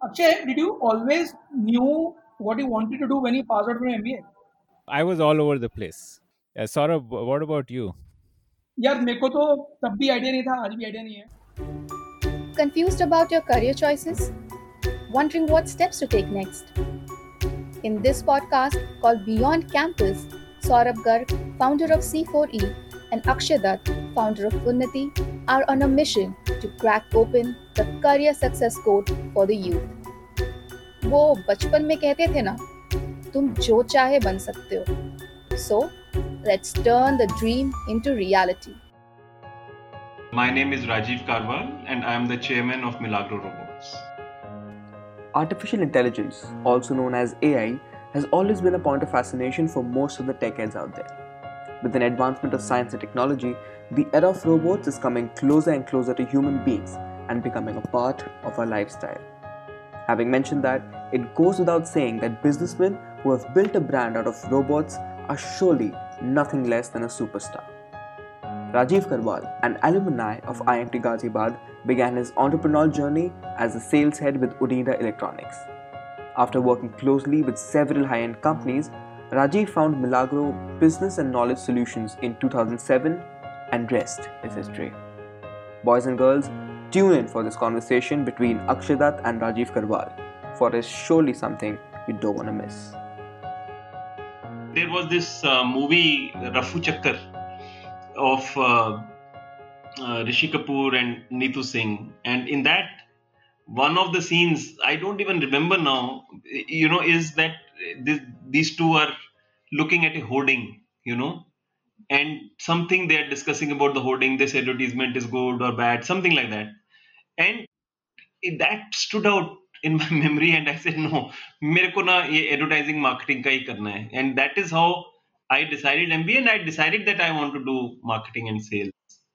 Akshay, did you always knew what you wanted to do when you passed out from MBA? I was all over the place. Saurabh, what about you? यार मेरे को तो तब भी idea नहीं था, आज भी आइडिया नहीं है. Confused about your career choices? Wondering what steps to take next? In this podcast called Beyond Campus, Saurabh Garg, founder of C4E, and Akshay Dutt, founder of Unnati, are on a mission to crack open the career success code for the youth. वो बचपन में कहते थे ना, तुम जो चाहे बन सकते हो. So, let's turn the dream into reality. My name is Rajiv Karwal and I am the chairman of Milagro Robots. Artificial intelligence, also known as AI, has always been a point of fascination for most of the tech heads out there. With an advancement of science and technology, the era of robots is coming closer and closer to human beings and becoming a part of our lifestyle. Having mentioned that, it goes without saying that businessmen who have built a brand out of robots are surely nothing less than a superstar. Rajiv Karwal, an alumni of IMT Ghaziabad, began his entrepreneurial journey as a sales head with Oneida Electronics. After working closely with several high-end companies, Rajiv found Milagro Business and Knowledge Solutions in 2007, and rest is history. Boys and girls, tune in for this conversation between Akshay Dutt and Rajiv Karwal, for it's surely something you don't want to miss. There was this movie, Rafu Chakkar, of Rishi Kapoor and Neetu Singh, and in that, one of the scenes I don't even remember now, is that these two are looking at a hoarding, and something they are discussing about the hoarding. This advertisement is good or bad, something like that, and that stood out in my memory, and I said, no, मेरे को ना ये advertising marketing का ही करना है, and that is how I decided MBA, and I decided that I want to do marketing and sales.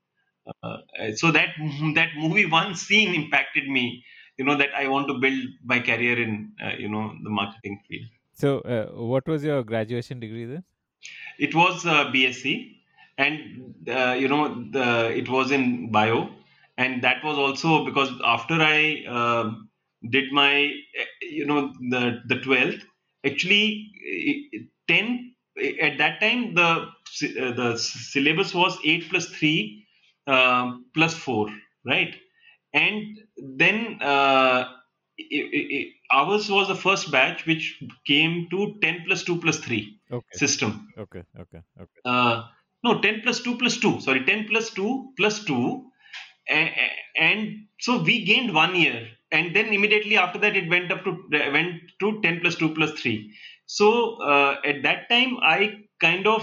So that movie, one scene impacted me, that I want to build my career in the marketing field. So, what was your graduation degree then? It was BSc, and it was in bio, and that was also because after I did my the 12th, actually 10 at that time the syllabus was 8 plus 3 plus 4, right? And then ours was the first batch which came to 10 plus 2 plus 3 Okay. system. Okay. No, 10 plus 2 plus 2. Sorry, 10 plus 2 plus 2. And so we gained 1 year. And then immediately after that, it went to 10 plus 2 plus 3. So at that time, I kind of,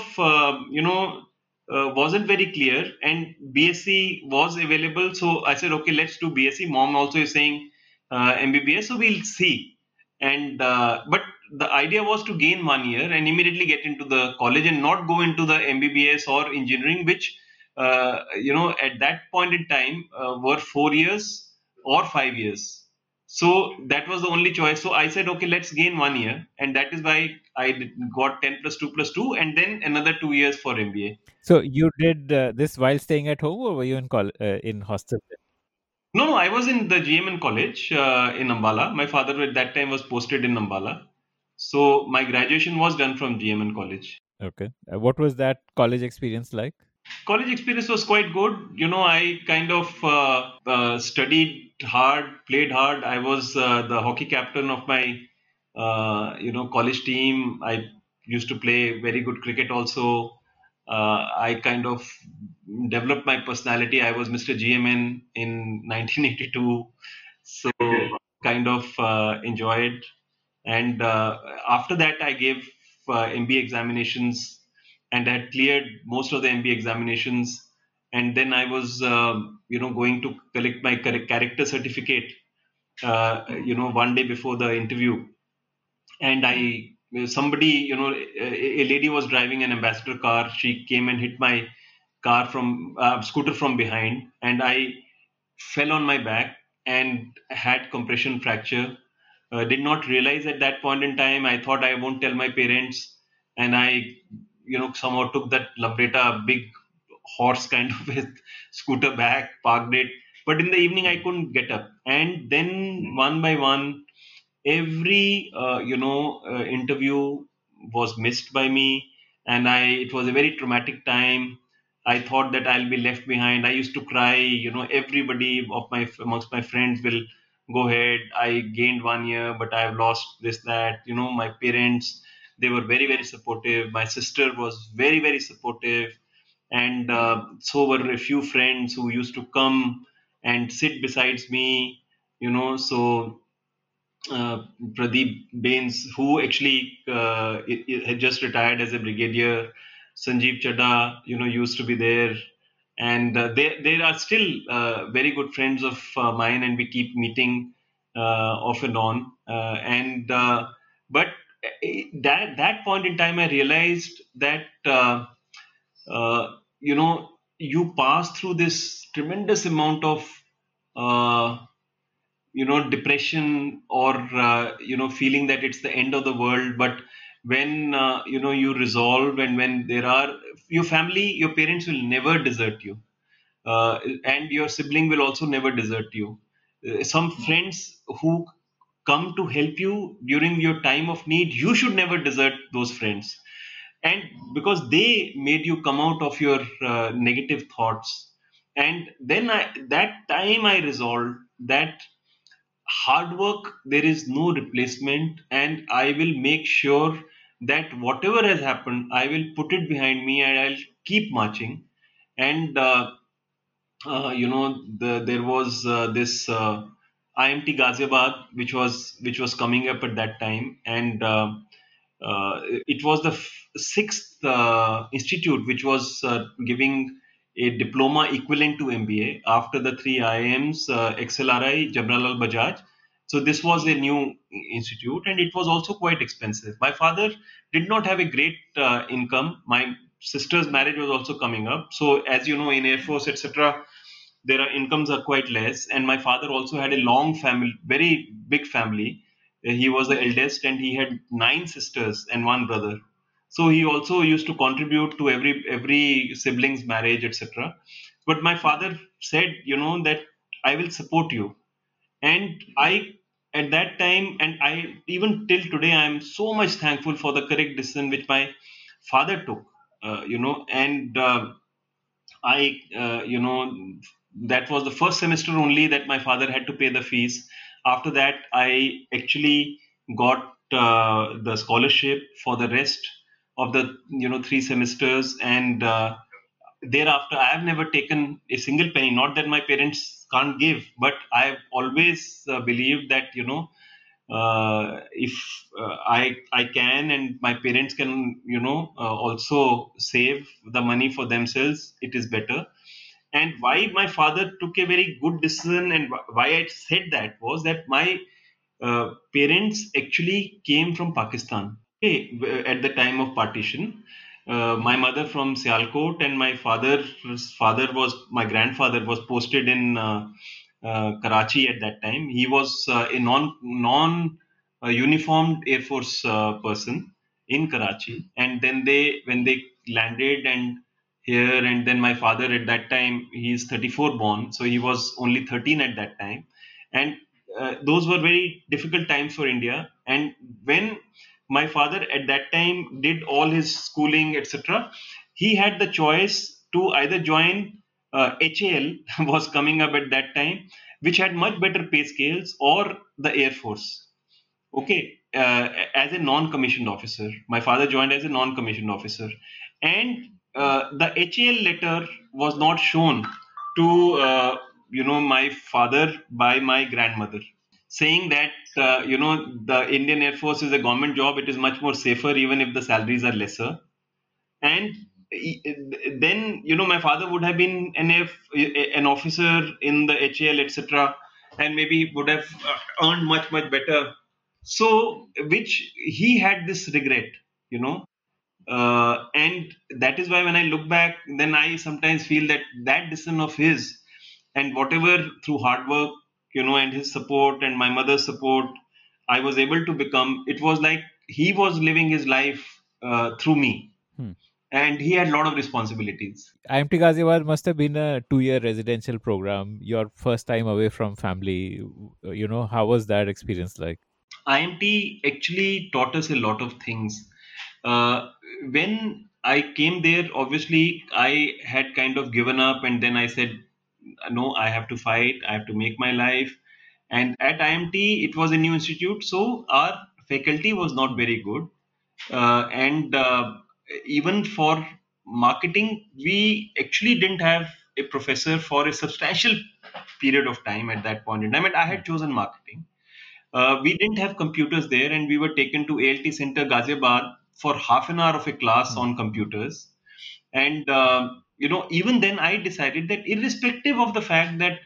wasn't very clear. And BSc was available. So I said, okay, let's do BSc. Mom also is saying MBBS. So we'll see. And but the idea was to gain 1 year and immediately get into the college and not go into the MBBS or engineering, which at that point in time were 4 years or 5 years. So that was the only choice. So I said, okay, let's gain 1 year, and that is why got 10 plus 2 plus 2, and then another 2 years for MBA. So you did this while staying at home, or were you in hostel? No, I was in the GMN college in Ambala. My father at that time was posted in Ambala. So my graduation was done from GMN college. Okay. What was that college experience like? College experience was quite good. I kind of studied hard, played hard. I was the hockey captain of my college team. I used to play very good cricket also. I kind of developed my personality. I was Mr. GMN in 1982, so kind of enjoyed. And after that, I gave MBA examinations, and I had cleared most of the MBA examinations. And then I was, going to collect my character certificate, one day before the interview. And somebody, a lady was driving an ambassador car. She came and hit my car from scooter from behind, and I fell on my back and had compression fracture. Did not realize at that point in time. I thought I won't tell my parents, and I, somehow took that Lambretta big horse kind of a scooter back, parked it. But in the evening, I couldn't get up, and then one by one, every interview was missed by me, and I it was a very traumatic time. I thought that I'll be left behind. I used to cry. Everybody of my amongst my friends will go ahead. I gained 1 year, but I have lost this, that. My parents, they were very, very supportive. My sister was very, very supportive, and so were a few friends who used to come and sit besides me. So Pradeep Bains, who actually had just retired as a brigadier. Sanjeev Chadha, used to be there, and they are still very good friends of mine, and we keep meeting off and on. And but that point in time, I realized that you pass through this tremendous amount of uh, depression, or feeling that it's the end of the world. But when you resolve, and when there are your family, your parents will never desert you, and your sibling will also never desert you. Some friends who come to help you during your time of need, you should never desert those friends, and because they made you come out of your negative thoughts. And then that time I resolved that hard work, there is no replacement, and I will make sure that whatever has happened, I will put it behind me, and I'll keep marching. And there was this IMT Ghaziabad, which was coming up at that time, and it was the sixth institute which was giving a diploma equivalent to MBA after the three IIMs, XLRI, Jamnalal Bajaj. So this was a new institute, and it was also quite expensive. My father did not have a great income. My sister's marriage was also coming up. So as you know, in Air Force, etc., their incomes are quite less. And my father also had a long family, very big family. He was the eldest, and he had 9 sisters and one brother. So he also used to contribute to every sibling's marriage, etc. But my father said, that I will support you. And I, at that time, and I even till today, I am so much thankful for the correct decision which my father took. And that was the first semester only that my father had to pay the fees. After that, I actually got the scholarship for the rest of the 3 semesters, and thereafter I have never taken a single penny. Not that my parents can't give, but I've always believed that if I can, and my parents can also save the money for themselves, it is better. And why my father took a very good decision, and why I said that, was that my parents actually came from Pakistan, okay, at the time of partition. My mother from Sialkot, and my grandfather was posted in Karachi at that time. He was a non uniformed Air Force person in Karachi, and then when they landed and here, and then my father at that time, he is 34 born, so he was only 13 at that time. And those were very difficult times for India. And when my father at that time did all his schooling, etc., he had the choice to either join HAL was coming up at that time, which had much better pay scales, or the Air Force. Okay, as a non-commissioned officer. My father joined as a non-commissioned officer, and the HAL letter was not shown to my father by my grandmother, saying that the Indian Air Force is a government job. It is much more safer, even if the salaries are lesser. And then my father would have been an officer in the HAL, etc., and maybe would have earned much better. So, which he had this regret, you know, and that is why when I look back, then I sometimes feel that that decision of his, and whatever through hard work, and his support and my mother's support, I was able to become. It was like he was living his life through me, Hmm. and he had a lot of responsibilities. IMT Ghaziabad must have been a 2-year residential program. Your first time away from family. How was that experience like? IMT actually taught us a lot of things. Uh, when I came there, obviously I had kind of given up, and then I said, no, I have to fight, I have to make my life. And at IMT, it was a new institute, so our faculty was not very good. And even for marketing, we actually didn't have a professor for a substantial period of time at that point in time. And I Hmm. had chosen marketing. We didn't have computers there, and we were taken to ALT Center Ghaziabad for half an hour of a class Hmm. on computers. And even then, I decided that irrespective of the fact that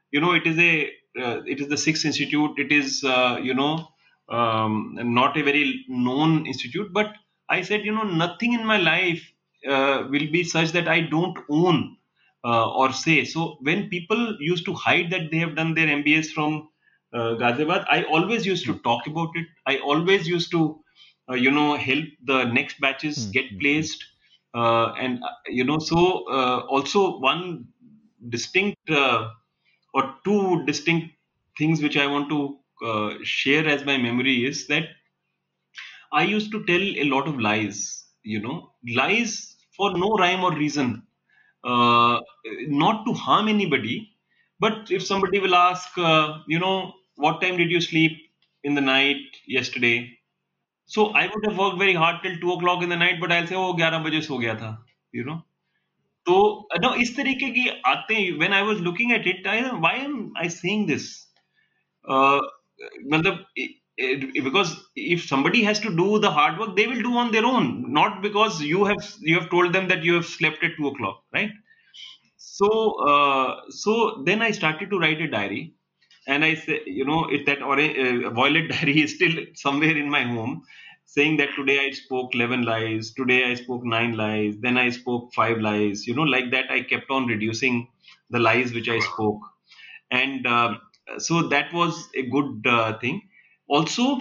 it is the sixth institute, it is not a very known institute, but I said, nothing in my life will be such that I don't own or say. So when people used to hide that they have done their MBAs from Ghaziabad, I always used Hmm. to talk about it. I always used to, help the next batches Hmm. get Hmm. Hmm. placed. Also one distinct or two distinct things which I want to share as my memory is that I used to tell a lot of lies, lies for no rhyme or reason, uh, not to harm anybody. But if somebody will ask, what time did you sleep in the night yesterday? So I would have worked very hard till 2 o'clock in the night, but I'll say, oh, 11 बजे सो गया था, you know. तो no, इस तरीके की आते हैं. When I was looking at it, why am I saying this? Uh, मतलब, because if somebody has to do the hard work, they will do on their own, not because you have told them that you have slept at 2 o'clock, right? So then I started to write a diary, and I say, if that violet diary is still somewhere in my home, saying that today I spoke 11 lies, today I spoke 9 lies, then I spoke 5 lies, like that. I kept on reducing the lies which I spoke, and so that was a good thing. Also,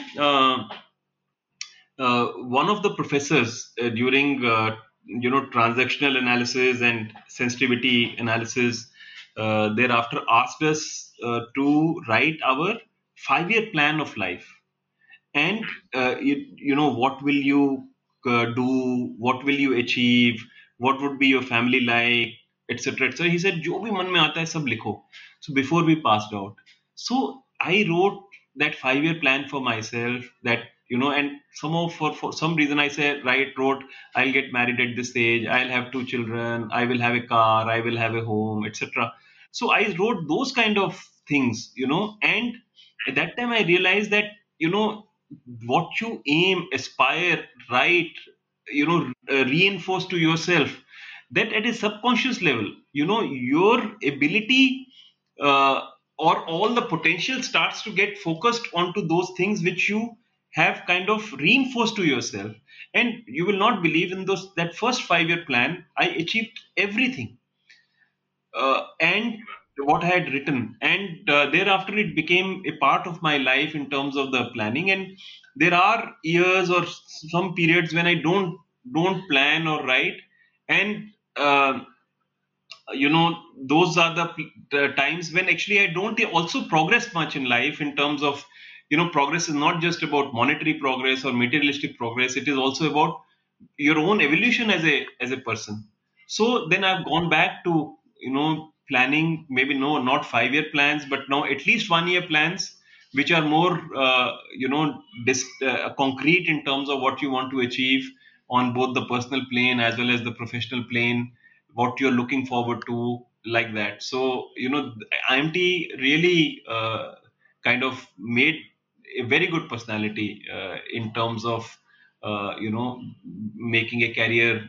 one of the professors during transactional analysis and sensitivity analysis thereafter asked us to write our 5-year plan of life. And what will you do, what will you achieve, what would be your family like, etc, etc. He said, जो भी मन में आता है सब लिखो. So before we passed out, so I wrote that 5-year plan for myself, that and somehow for some reason I said, wrote, I'll get married at this age, I'll have 2 children, I will have a car, I will have a home, etc. So I wrote those kind of things, and at that time I realized that, what you aim, aspire, write, reinforce to yourself, that at a subconscious level, your ability uh, or all the potential starts to get focused onto those things which you have kind of reinforced to yourself. And you will not believe, in those that first 5-year plan, I achieved everything, and what I had written, and thereafter it became a part of my life in terms of the planning. And there are years or some periods when I don't plan or write, and those are the times when actually I don't also progress much in life, in terms of, progress is not just about monetary progress or materialistic progress. It is also about your own evolution as a person. So then I've gone back to, planning, maybe no, not 5-year plans, but now at least 1-year plans, which are more concrete in terms of what you want to achieve on both the personal plane as well as the professional plane, what you're looking forward to, like that. So, IMT really kind of made a very good personality in terms of making a career,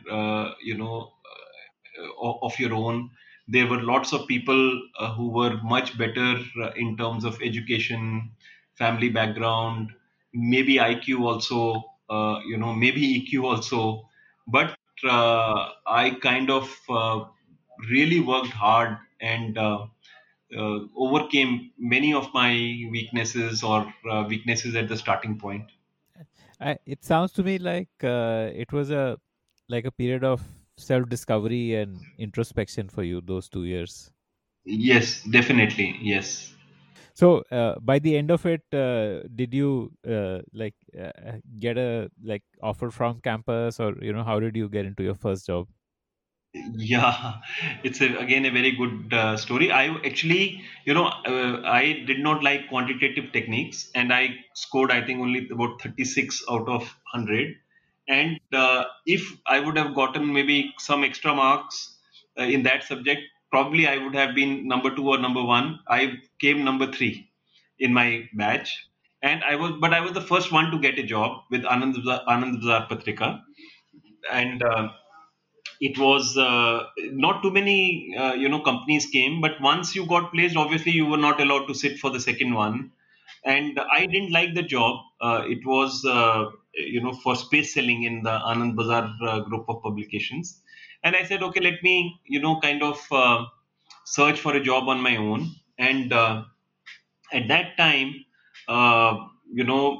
of your own. There were lots of people who were much better in terms of education, family background, maybe IQ also, maybe EQ also. But I kind of really worked hard and overcame many of my weaknesses, or weaknesses at the starting point. It sounds to me like it was a period of self discovery and introspection for you, those 2 years. Yes, definitely. Yes. So by the end of it, did you get a offer from campus, or how did you get into your first job? Yeah, it's again a very good story. I actually, I did not like quantitative techniques, and I scored, I think, only about 36 out of 100. And if I would have gotten maybe some extra marks in that subject, probably I would have been number two or number one. I came number three in my batch, and but I was the first one to get a job with Anand Bazar Patrika, and it was not too many companies came, but once you got placed, obviously you were not allowed to sit for the second one, and I didn't like the job. It was for space selling in the Anand Bazar group of publications, and I said, okay, let me kind of search for a job on my own. And at that time, uh, you know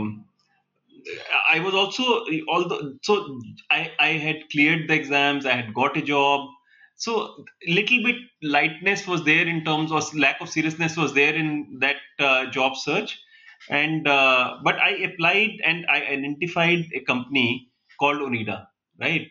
I was also, although so I had cleared the exams, I had got a job. So little bit lightness was there in terms of lack of seriousness was there in that job search, and but I applied and I identified a company called Onida, right?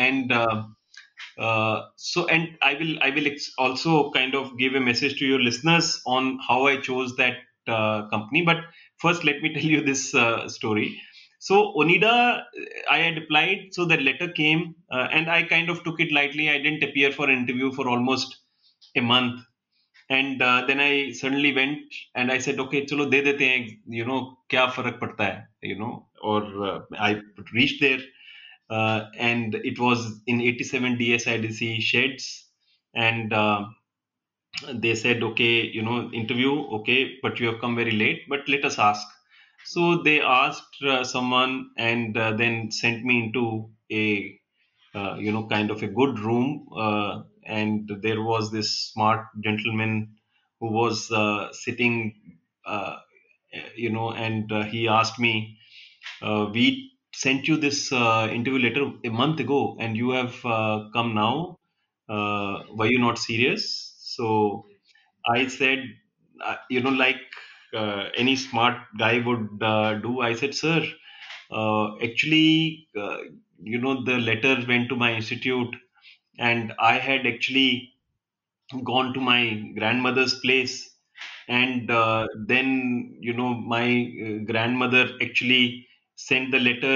And I will also kind of give a message to your listeners on how I chose that company. But first, let me tell you this story. So Onida, I had applied, so the letter came, and I kind of took it lightly. I didn't appear for an interview for almost a month, and then I suddenly went and I said, okay, चलो दे देते हैं, क्या फर्क पड़ता है, or I reached there, and it was in 87 DSIDC sheds, and they said, okay, interview, okay, but you have come very late, but let us ask. So they asked someone, and then sent me into a kind of a good room, and there was this smart gentleman who was sitting, uh, and he asked me, we sent you this interview letter a month ago, and you have come now. Were you not serious? So I said, like any smart guy would do. I said, sir, actually, the letter went to my institute, and I had actually gone to my grandmother's place, and then my grandmother actually sent the letter,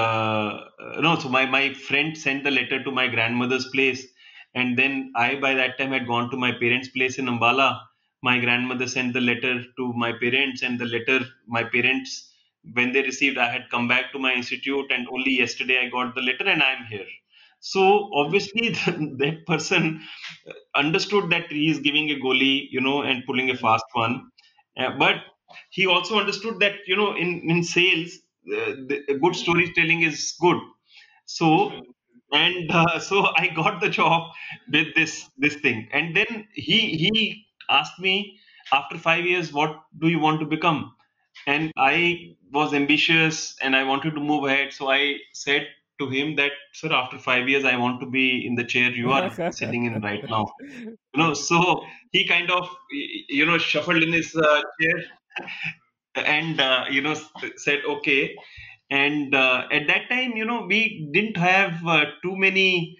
no, so my friend sent the letter to my grandmother's place, and then I by that time had gone to my parents' place in Ambala. My grandmother sent the letter to my parents, and the letter, my parents, when they received, I had come back to my institute, and only yesterday I got the letter and I'm here. So obviously that person understood that he is giving a goalie, and pulling a fast one. But he also understood that, in sales, the good storytelling is good. So, and so I got the job with this thing. And then he asked me, after 5 years, what do you want to become? And I was ambitious and I wanted to move ahead. So I said to him that, sir, after 5 years, I want to be in the chair you are sitting in right now. So he kind of, shuffled in his chair, and said okay. And at that time, we didn't have too many,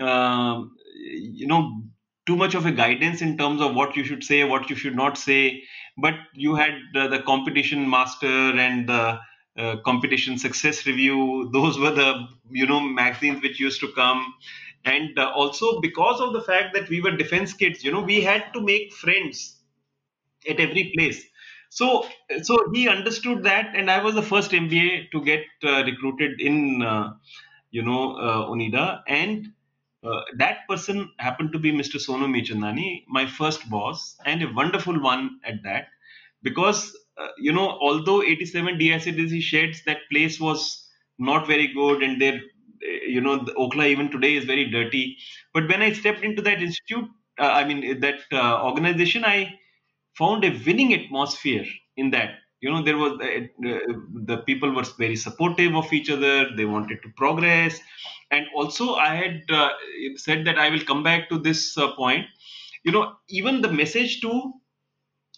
you know too much of a guidance in terms of what you should say, what you should not say. But you had the competition master and the competition success review. Those were the magazines which used to come. And also, because of the fact that we were defense kids, we had to make friends at every place. So, he understood that, and I was the first MBA to get recruited in, Onida, and that person happened to be Mr. Sonu Michandani, my first boss, and a wonderful one at that, because although 87 DICDC sheds, that place was not very good, and there, the Okla even today is very dirty. But when I stepped into that institute, that organization, I found a winning atmosphere in that. There was the people were very supportive of each other. They wanted to progress. And also I had said that I will come back to this point. Even the message to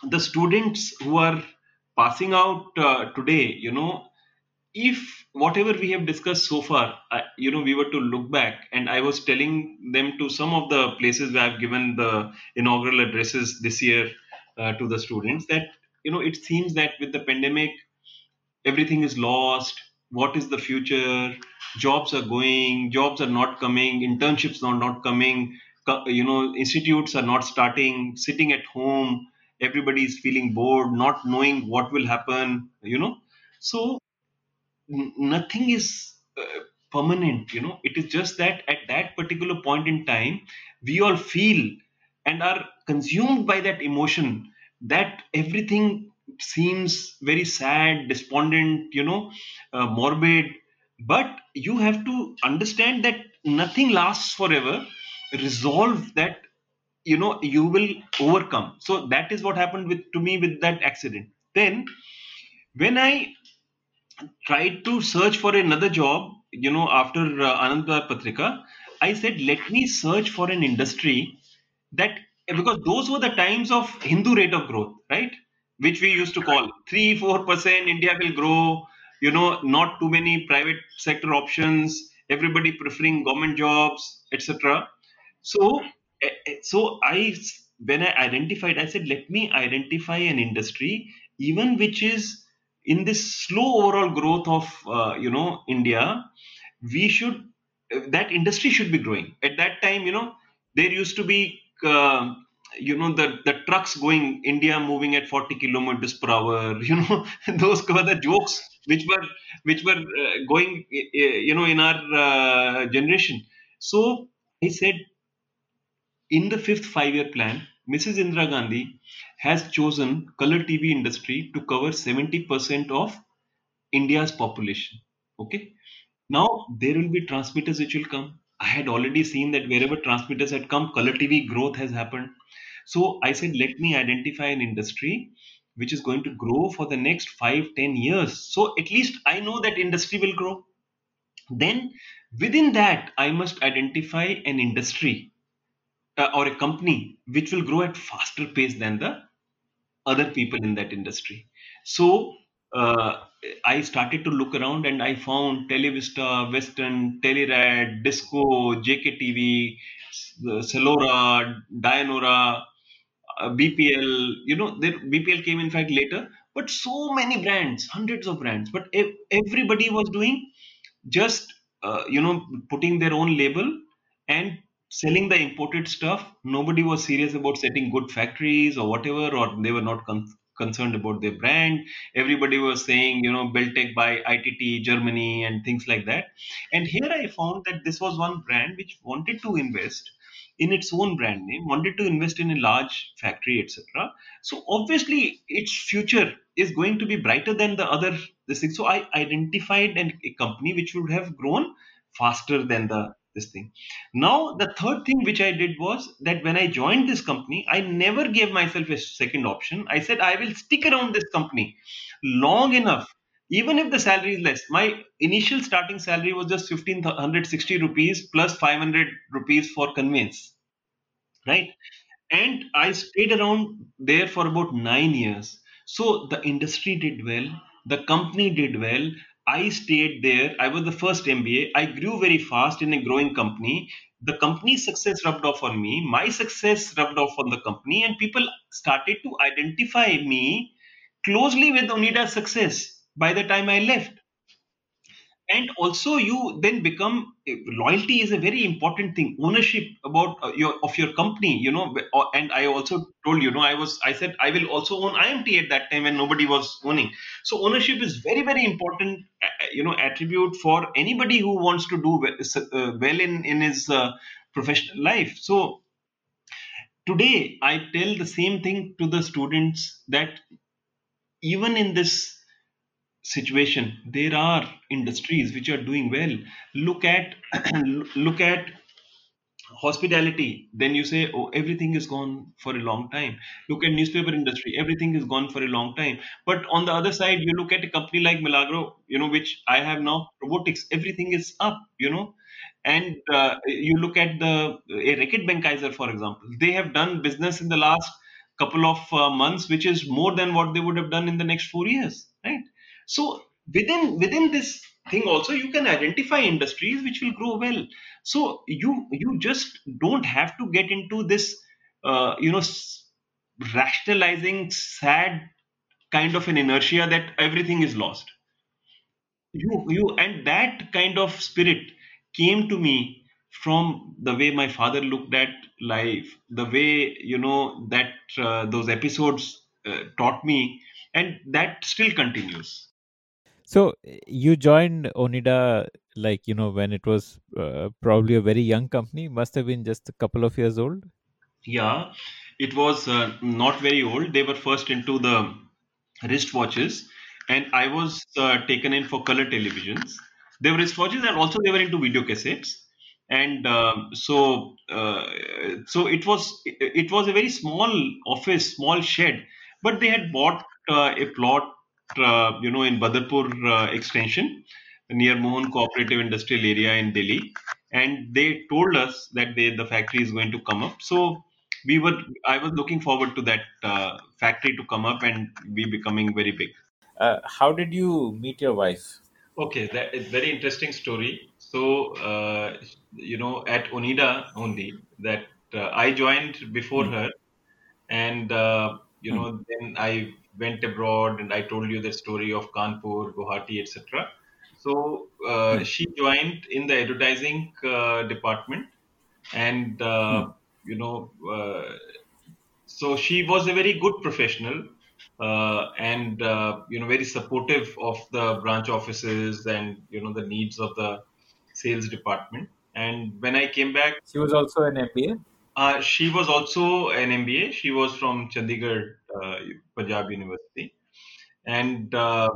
the students who are passing out today, if whatever we have discussed so far, we were to look back, and I was telling them to some of the places where I've given the inaugural addresses this year to the students, that it seems that with the pandemic everything is lost. What is the future? Jobs are not coming, internships are not coming, institutes are not starting, sitting at home, everybody is feeling bored, not knowing what will happen, so nothing is permanent. It is just that at that particular point in time we all feel and are consumed by that emotion, that everything seems very sad, despondent, morbid. But you have to understand that nothing lasts forever. Resolve that, you will overcome. So that is what happened to me with that accident. Then when I tried to search for another job, after Anand Patrika, I said, let me search for an industry that, because those were the times of Hindu rate of growth, right? Which we used to call 3-4% India will grow, not too many private sector options, everybody preferring government jobs, etc. So, when I identified, I said, let me identify an industry, even which is in this slow overall growth of, India. We should, that industry should be growing. At that time, there used to be, the trucks going India moving at 40 kilometers per hour. Those were the jokes which were going, in our generation. So I said, in the fifth five-year plan, Mrs. Indira Gandhi has chosen color TV industry to cover 70% of India's population. Okay. Now there will be transmitters which will come. I had already seen that wherever transmitters had come, color TV growth has happened. So I said, let me identify an industry which is going to grow for the next 5-10 years. So at least I know that industry will grow. Then within that, I must identify an industry or a company which will grow at faster pace than the other people in that industry. So I started to look around and I found Televista, Western, Telerad, Disco, JKTV, Celora, Dianora, BPL. BPL came in fact later, but so many brands, hundreds of brands. But everybody was doing just putting their own label and selling the imported stuff. Nobody was serious about setting good factories or whatever, or they were not concerned about their brand. Everybody was saying, Beltec by ITT Germany and things like that. And here I found that this was one brand which wanted to invest in its own brand name, wanted to invest in a large factory, etc. So obviously its future is going to be brighter than the other this thing. So I identified a company which would have grown faster than the this thing. Now the third thing which I did was that when I joined this company, I never gave myself a second option. I said I will stick around this company long enough, even if the salary is less. My initial starting salary was just 1560 rupees plus 500 rupees for conveyance, right? And I stayed around there for about 9 years. So the industry did well, the company did well. I stayed there. I was the first MBA. I grew very fast in a growing company. The company's success rubbed off on me. My success rubbed off on the company, and people started to identify me closely with Onida's success by the time I left. And also you then become, loyalty is a very important thing, ownership about your company, and I also told, I said I will also own IMT at that time when nobody was owning. So ownership is very, very important, attribute for anybody who wants to do well in his professional life. So today I tell the same thing to the students, that even in this situation there are industries which are doing well. Look at look at hospitality. Then you say, oh, everything is gone for a long time. Look at newspaper industry, everything is gone for a long time. But on the other side, you look at a company like Milagro, which I have now, robotics, everything is up. And you look at the a Reckitt Benckiser, for example, they have done business in the last couple of months, which is more than what they would have done in the next 4 years, right? So within this thing also, you can identify industries which will grow well. So you just don't have to get into this rationalizing sad kind of an inertia that everything is lost. You and that kind of spirit came to me from the way my father looked at life, the way that those episodes taught me, and that still continues. So you joined Onida, like, when it was probably a very young company, must have been just a couple of years old. Yeah, it was not very old. They were first into the wristwatches, and I was taken in for color televisions. They were wristwatches, and also they were into video cassettes. And so it was a very small office, small shed, but they had bought a plot, in Badarpur extension near Mohan Cooperative Industrial Area in Delhi, and they told us that the factory is going to come up. So I was looking forward to that factory to come up and be becoming very big. How did you meet your wife? Okay, that is very interesting story. So, at Onida only, that I joined before Hmm. her, and Hmm. then I went abroad, and I told you the story of Kanpur, Guwahati, etc. So Hmm. she joined in the advertising department, and Hmm. you know. So she was a very good professional, and very supportive of the branch offices and the needs of the sales department. And when I came back, She was also an MBA. she was also an MBA. She was from Chandigarh, Punjab University, and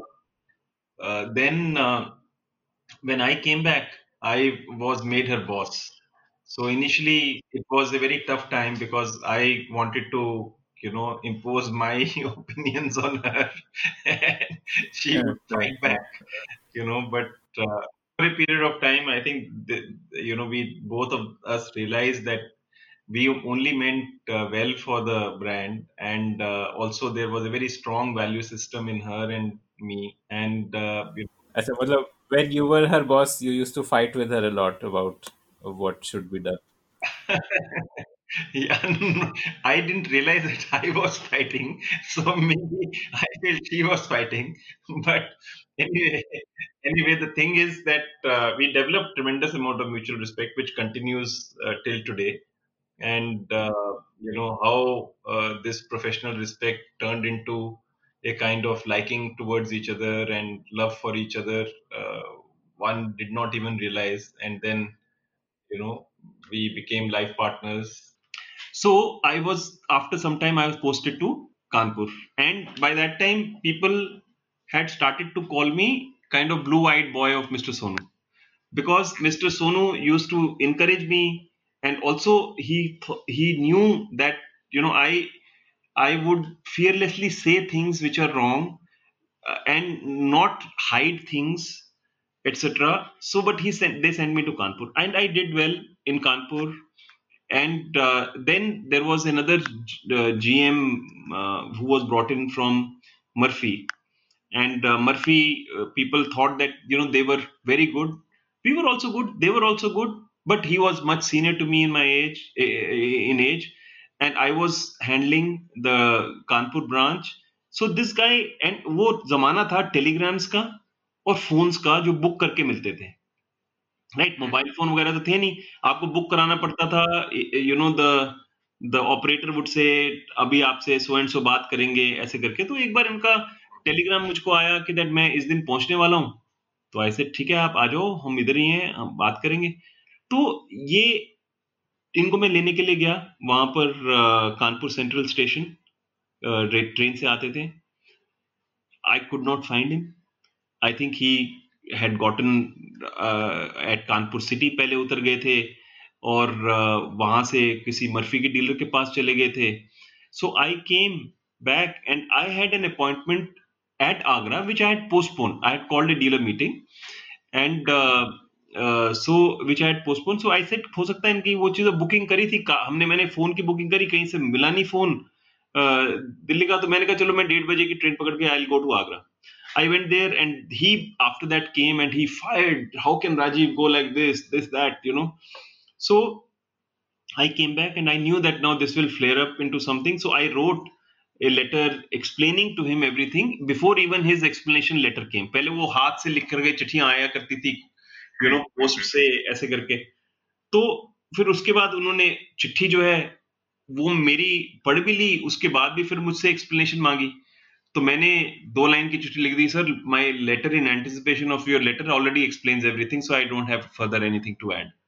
then when I came back, I was made her boss. So initially, it was a very tough time because I wanted to, impose my opinions on her, and she would Yeah, fight yeah. back, But for a period of time, I think we both of us realized that we only meant well for the brand, and also there was a very strong value system in her and me, and I said, well, when you were her boss, you used to fight with her a lot about what should be done. Yeah, I didn't realize that I was fighting, so maybe I felt she was fighting. But anyway, the thing is that we developed tremendous amount of mutual respect, which continues till today. And how this professional respect turned into a kind of liking towards each other and love for each other. Uh, One did not even realize, and then you know we became life partners. So I was, after some time, I was posted to Kanpur, and by that time, people had started to call me kind of blue-eyed boy of Mr. Sonu, because Mr. Sonu used to encourage me, and also he knew that I would fearlessly say things which are wrong, and not hide things, etc. So, but they sent me to Kanpur, and I did well in Kanpur. And then there was another GM who was brought in from Murphy, and Murphy people thought that they were very good. We were also good. They were also good, but he was much senior to me in my age, in age, and I was handling the Kanpur branch. So this guy, and वो जमाना था telegrams का और phones का जो book करके मिलते थे, राइट? मोबाइल फोन वगैरह तो थे नहीं, आपको बुक कराना पड़ता था, द ऑपरेटर वुड से अभी आपसे सो एंड सो बात करेंगे ऐसे करके। तो एक बार इनका टेलीग्राम मुझको आया कि दैट मैं इस दिन पहुंचने वाला हूँ, तो ऐसे ठीक है, आप आ जाओ, हम इधर ही हैं, हम बात करेंगे। तो ये इनको मैं लेने के लिए गया वहां पर, कानपुर सेंट्रल स्टेशन, ट्रेन से आते थे। I could not find him. I think he had gotten at Kanpur city, पहले उतर गए थे, और वहां से किसी मर्फी के डीलर के पास चले गए थे। सो आई केम back, and I had an appointment at Agra, which I had postponed. I had called a dealer meeting, and so which I had postponed. So I said, हो सकता है इनकी वो चीज़ बुकिंग करी थी, हमने मैंने फोन की बुकिंग करी, कहीं से मिला नहीं फोन, दिल्ली का, तो मैंने कहा चलो मैं 1:30 की ट्रेन पकड़ के I will go to Agra. I went there and he after that came and he fired. How can Rajiv go like this, that, So I came back and I knew that now this will flare up into something. So I wrote a letter explaining to him everything before even his explanation letter came. पहले वो हाथ से लिख करके चिट्ठियां आया करती थी, पोस्ट से ऐसे करके. तो फिर उसके बाद उन्होंने चिट्ठी जो है वो मेरी पढ़ भी ली, उसके बाद भी फिर मुझसे एक्सप्लेनेशन मांगी. तो मैंने 2 लाइन की चिट्ठी लिख दी, sir my letter in anticipation of your letter already explains everything, so I don't have further anything to add.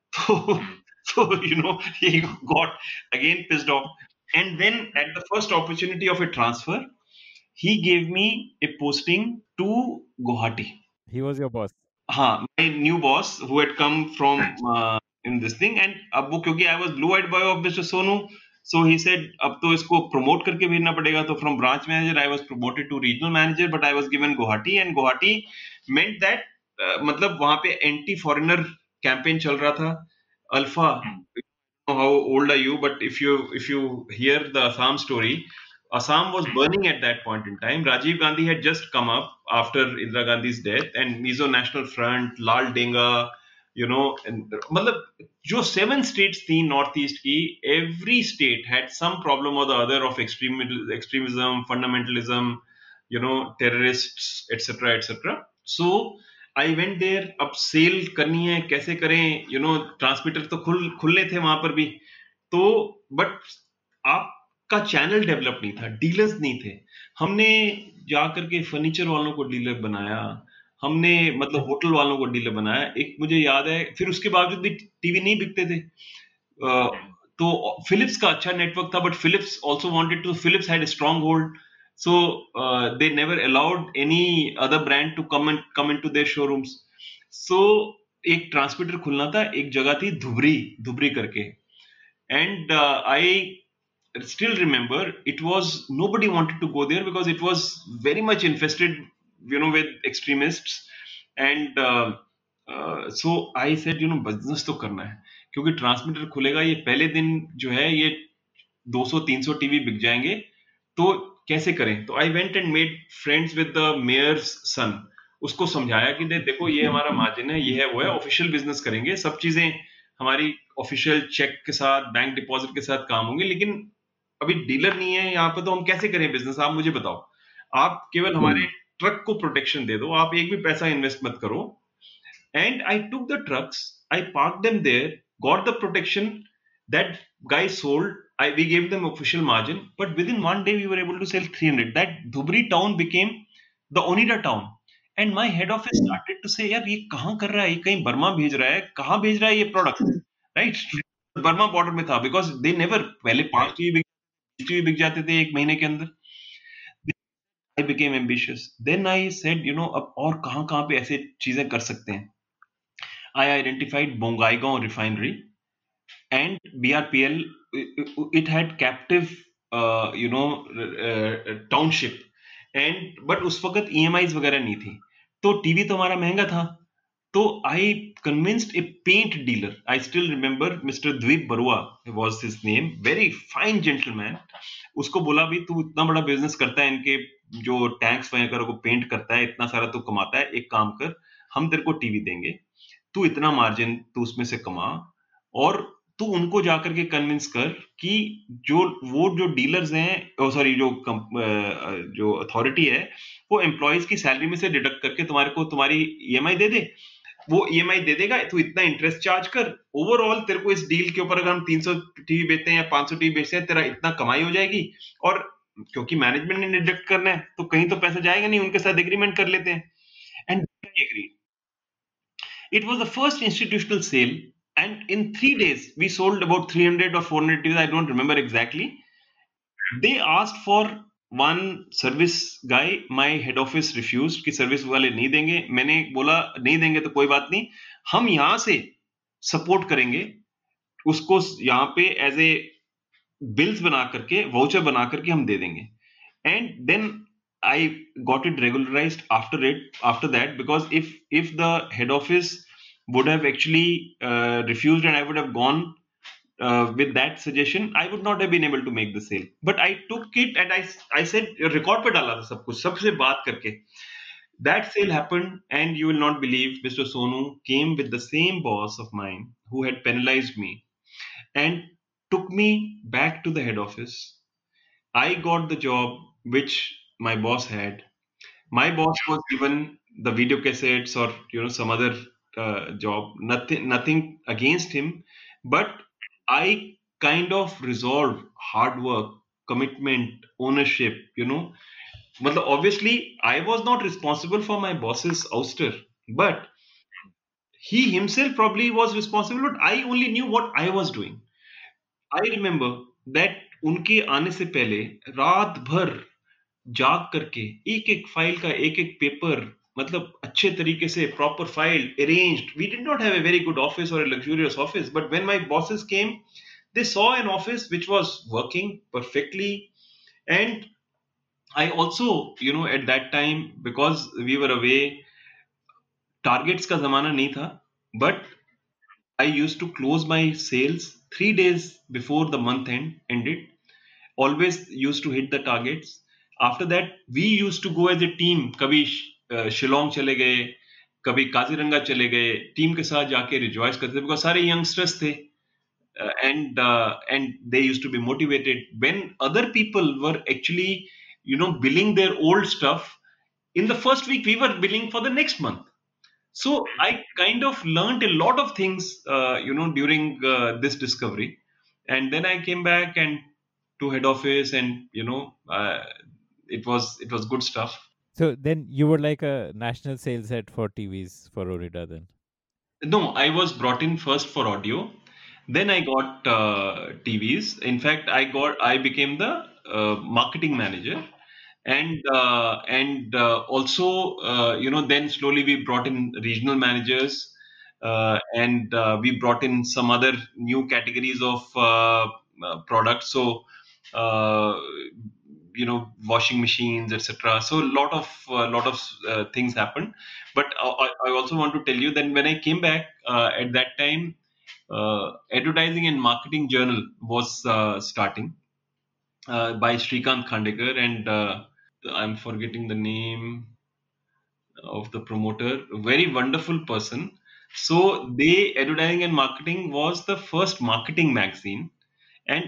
So he got again pissed off, and then at the first opportunity of a transfer, he gave me a posting to Guwahati. He was your boss. My new boss who had come from in this thing, and अब वो क्योंकि I was blue-eyed boy of Mr. Sonu, so he said अब तो इसको promote करके भेजना पड़ेगा. तो from branch manager I was promoted to regional manager, but I was given Guwahati, and Guwahati meant that मतलब वहाँ पे anti foreigner campaign चल रहा था. Alpha, I don't know how old are you, but if you hear the Assam story, Assam was burning at that point in time. Rajiv Gandhi had just come up after Indira Gandhi's death, and Mizo National Front, Lal Denga, and मतलब जो 7 states थी Northeast की, every state had some problem or the other of extremism, fundamentalism, terrorists, etc., etc. So I went there. अब sale करनी है, कैसे करें, transmitter तो खुले थे वहां पर भी, तो बट आपका चैनल डेवलप नहीं था, डीलर्स नहीं थे. हमने जाकर के फर्नीचर वालों को डीलर बनाया, हमने मतलब होटल वालों को डीलर बनाया. एक मुझे याद है, फिर उसके बावजूद भी टीवी नहीं बिकते थे. तो फिलिप्स का अच्छा नेटवर्क था, but Philips also wanted to, Philips had a strong hold. So they never allowed any other brand to come into their showrooms. So एक ट्रांसमीटर खुलना था, एक जगह थी धुबरी करके, and I still remember it was, nobody wanted to go there because it was very much infested, with extremists, and so I said, business तो करना है, क्योंकि ट्रांसमीटर खुलेगा, ये पहले दिन जो है ये 200-300 टीवी बिक जाएंगे, तो कैसे करें. तो I went and made friends with the mayor's son. उसको समझाया कि देखो ये हमारा मार्जिन है, ये है वो है, ऑफिशियल बिजनेस करेंगे, सब चीजें हमारी ऑफिशियल चेक के साथ, बैंक डिपॉजिट के साथ काम होंगे, लेकिन अभी डीलर नहीं है यहाँ पे, तो हम कैसे करें बिजनेस, आप मुझे बताओ. आप केवल हमारे ट्रक को प्रोटेक्शन दे दो, आप एक भी पैसा इन्वेस्ट मत करो. And I took the trucks, I park them there, got the protection. That guy sold. We gave them official margin, but within 1 day we were able to sell 300. That Dhubri town became the Onida town, and my head office started to say, यार ये कहाँ कर रहा है, ये कहीं Burma भेज रहा है, कहाँ भेज रहा है ये प्रोडक्ट, राइट? बर्मा बॉर्डर में था, because they never, पहले 5 टीवी बिक जाते थे एक महीने के अंदर. I became ambitious. Then I said, अब और कहाँ पे ऐसे चीजें कर सकते हैं. I identified Bongaigaon refinery and BRPL. It had captive township, and but उस वक्त EMIs वगैरह नहीं थी, तो टीवी तो हमारा महंगा था. तो I convinced a paint dealer. I still remember Mr. Dweep Barua was his name, very fine gentleman. उसको बोला भी तू इतना बड़ा बिजनेस करता है, इनके जो टैंक्स वगैरह को पेंट करता है, इतना सारा तू कमाता है, एक काम कर, हम तेरे को टीवी देंगे, तू इतना मार्जिन तू उसमें से कमा, और तू उनको जाकर के कन्विंस कर कि जो डीलर्स हैं, सॉरी जो अथॉरिटी है, वो एम्प्लॉयज की सैलरी में से डिडक्ट करके तुम्हारे को तुम्हारी ईएमआई दे दे. वो ईएमआई दे देगा, तू इतना इंटरेस्ट चार्ज कर, ओवरऑल तेरे को इस डील के ऊपर अगर हम 300 टीवी बेचते हैं या 500 टीवी बेचते हैं, तेरा इतना कमाई हो जाएगी. और क्योंकि मैनेजमेंट ने डिडक्ट करना है, तो कहीं तो पैसा जाएगा नहीं, उनके साथ एग्रीमेंट कर लेते हैं. And agree. It was the first institutional sale, and in 3 days we sold about 300 or 400 TVs. I don't remember exactly. They asked for one service guy. My head office refused कि service वाले नहीं देंगे. मैंने बोला नहीं देंगे तो कोई बात नहीं, हम यहाँ से सपोर्ट करेंगे उसको, यहाँ पे एज ए बिल्स बना करके, वाउचर बना करके हम दे देंगे. And then I got it regularized after that, because if the head office would have actually refused and I would have gone with that suggestion, I would not have been able to make the sale. But I took it and I said, record पे डाला था सब कुछ, सबसे बात करके. That sale happened, and you will not believe, Mr. Sonu came with the same boss of mine who had penalized me and took me back to the head office. I got the job which my boss had. My boss was given the video cassettes or some other job. Nothing against him, but I kind of resolved hard work, commitment, ownership. Matlab, obviously, I was not responsible for my boss's ouster, but he himself probably was responsible. But I only knew what I was doing. I remember that उनके आने से पहले रात भर जाग करके एक एक फाइल का एक एक पेपर, मतलब अच्छे तरीके से proper file arranged. We did not have a very good office or a luxurious office, but when my bosses came, they saw an office which was working perfectly. And I also, at that time, because we were away, targets का जमाना नहीं था, but I used to close my sales 3 days before the month ended. Always used to hit the targets. After that, we used to go as a team. कभी शिलोंग चले गए, कभी काजीरंगा चले गए, टीम के साथ जाके रिजॉइस करते थे, because सारे यंगस्टर्स थे. And they used to be motivated when other people were actually billing their old stuff. In the first week, we were billing for the next month. So I kind of learned a lot of things during this discovery. And then I came back and to head office, and it was good stuff. So then you were like a national sales head for TVs for Onida then. No, I was brought in first for audio. Then I got TVs. In fact, I became the marketing manager. And also, then slowly we brought in regional managers, and we brought in some other new categories of products. So, washing machines, etc. So lot of things happened. But I also want to tell you that when I came back at that time, Advertising and Marketing Journal was starting by Shrikant Khandekar, and I'm forgetting the name of the promoter. A very wonderful person. So Advertising and Marketing was the first marketing magazine. And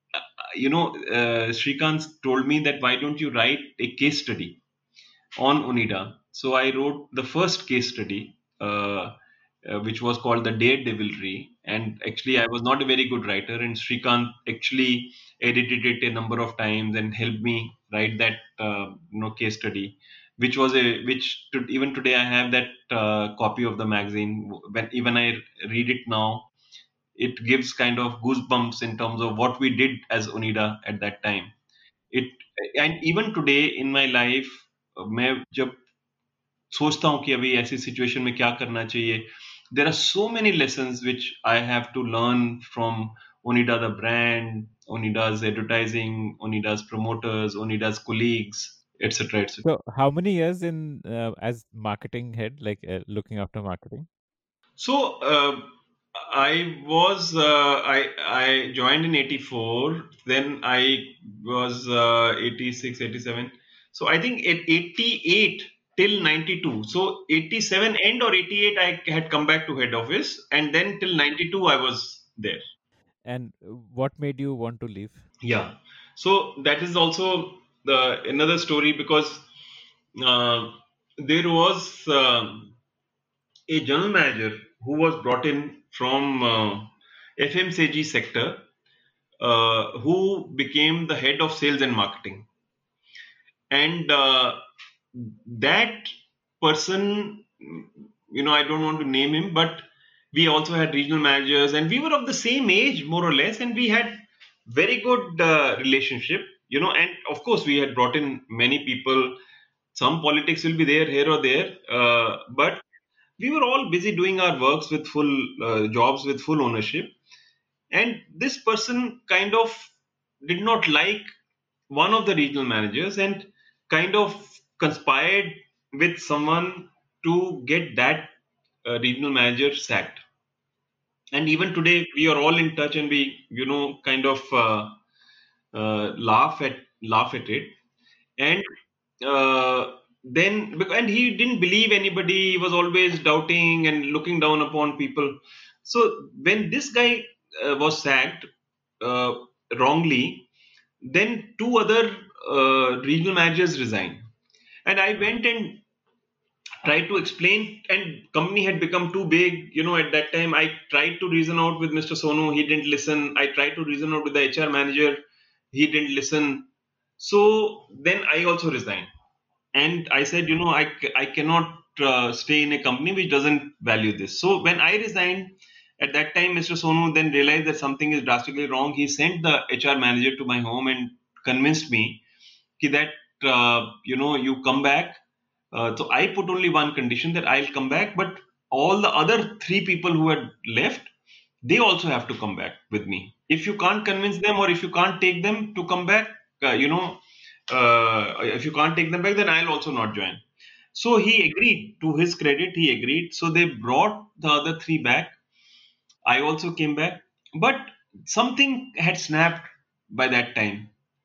Shrikant told me that why don't you write a case study on Onida. So I wrote the first case study, which was called The Daredevilry. And actually, I was not a very good writer, and Shrikant actually edited it a number of times and helped me write that case study, even today I have that copy of the magazine. When even I read it now, it gives kind of goosebumps in terms of what we did as Onida at that time. It And even today in my life, मैं जब सोचता हूँ कि अभी ऐसी situation में क्या करना चाहिए, there are so many lessons which I have to learn from Onida the brand, Onida's advertising, Onida's promoters, Onida's colleagues, etc., etc. So how many years in as marketing head, like looking after marketing? So I joined in 84. Then I was 86, 87. So I think at 88 till 92. So 87 end or 88 I had come back to head office, and then till 92 I was there. And what made you want to leave? Yeah. So that is also another story, because there was a general manager who was brought in from FMCG sector, who became the head of sales and marketing. And that person, I don't want to name him, but we also had regional managers, and we were of the same age, more or less, and we had very good relationship, and of course we had brought in many people. Some politics will be there here or there, but we were all busy doing our works with full jobs with full ownership. And this person kind of did not like one of the regional managers, and kind of conspired with someone to get that regional manager sacked. And even today, we are all in touch, and we, kind of laugh at it. And and he didn't believe anybody. He was always doubting and looking down upon people. So when this guy was sacked uh, wrongly, then two other regional managers resigned, and I went and tried to explain, and company had become too big. At that time, I tried to reason out with Mr. Sonu. He didn't listen. I tried to reason out with the HR manager. He didn't listen. So then I also resigned, and I said, I cannot stay in a company which doesn't value this. So when I resigned, at that time, Mr. Sonu then realized that something is drastically wrong. He sent the HR manager to my home and convinced me that you come back. So I put only one condition, that I'll come back, but all the other three people who had left, they also have to come back with me. If you can't convince them, or if you can't take them to come back, if you can't take them back, then I'll also not join. So he agreed. To his credit, he agreed. So they brought the other three back. I also came back, but something had snapped by that time.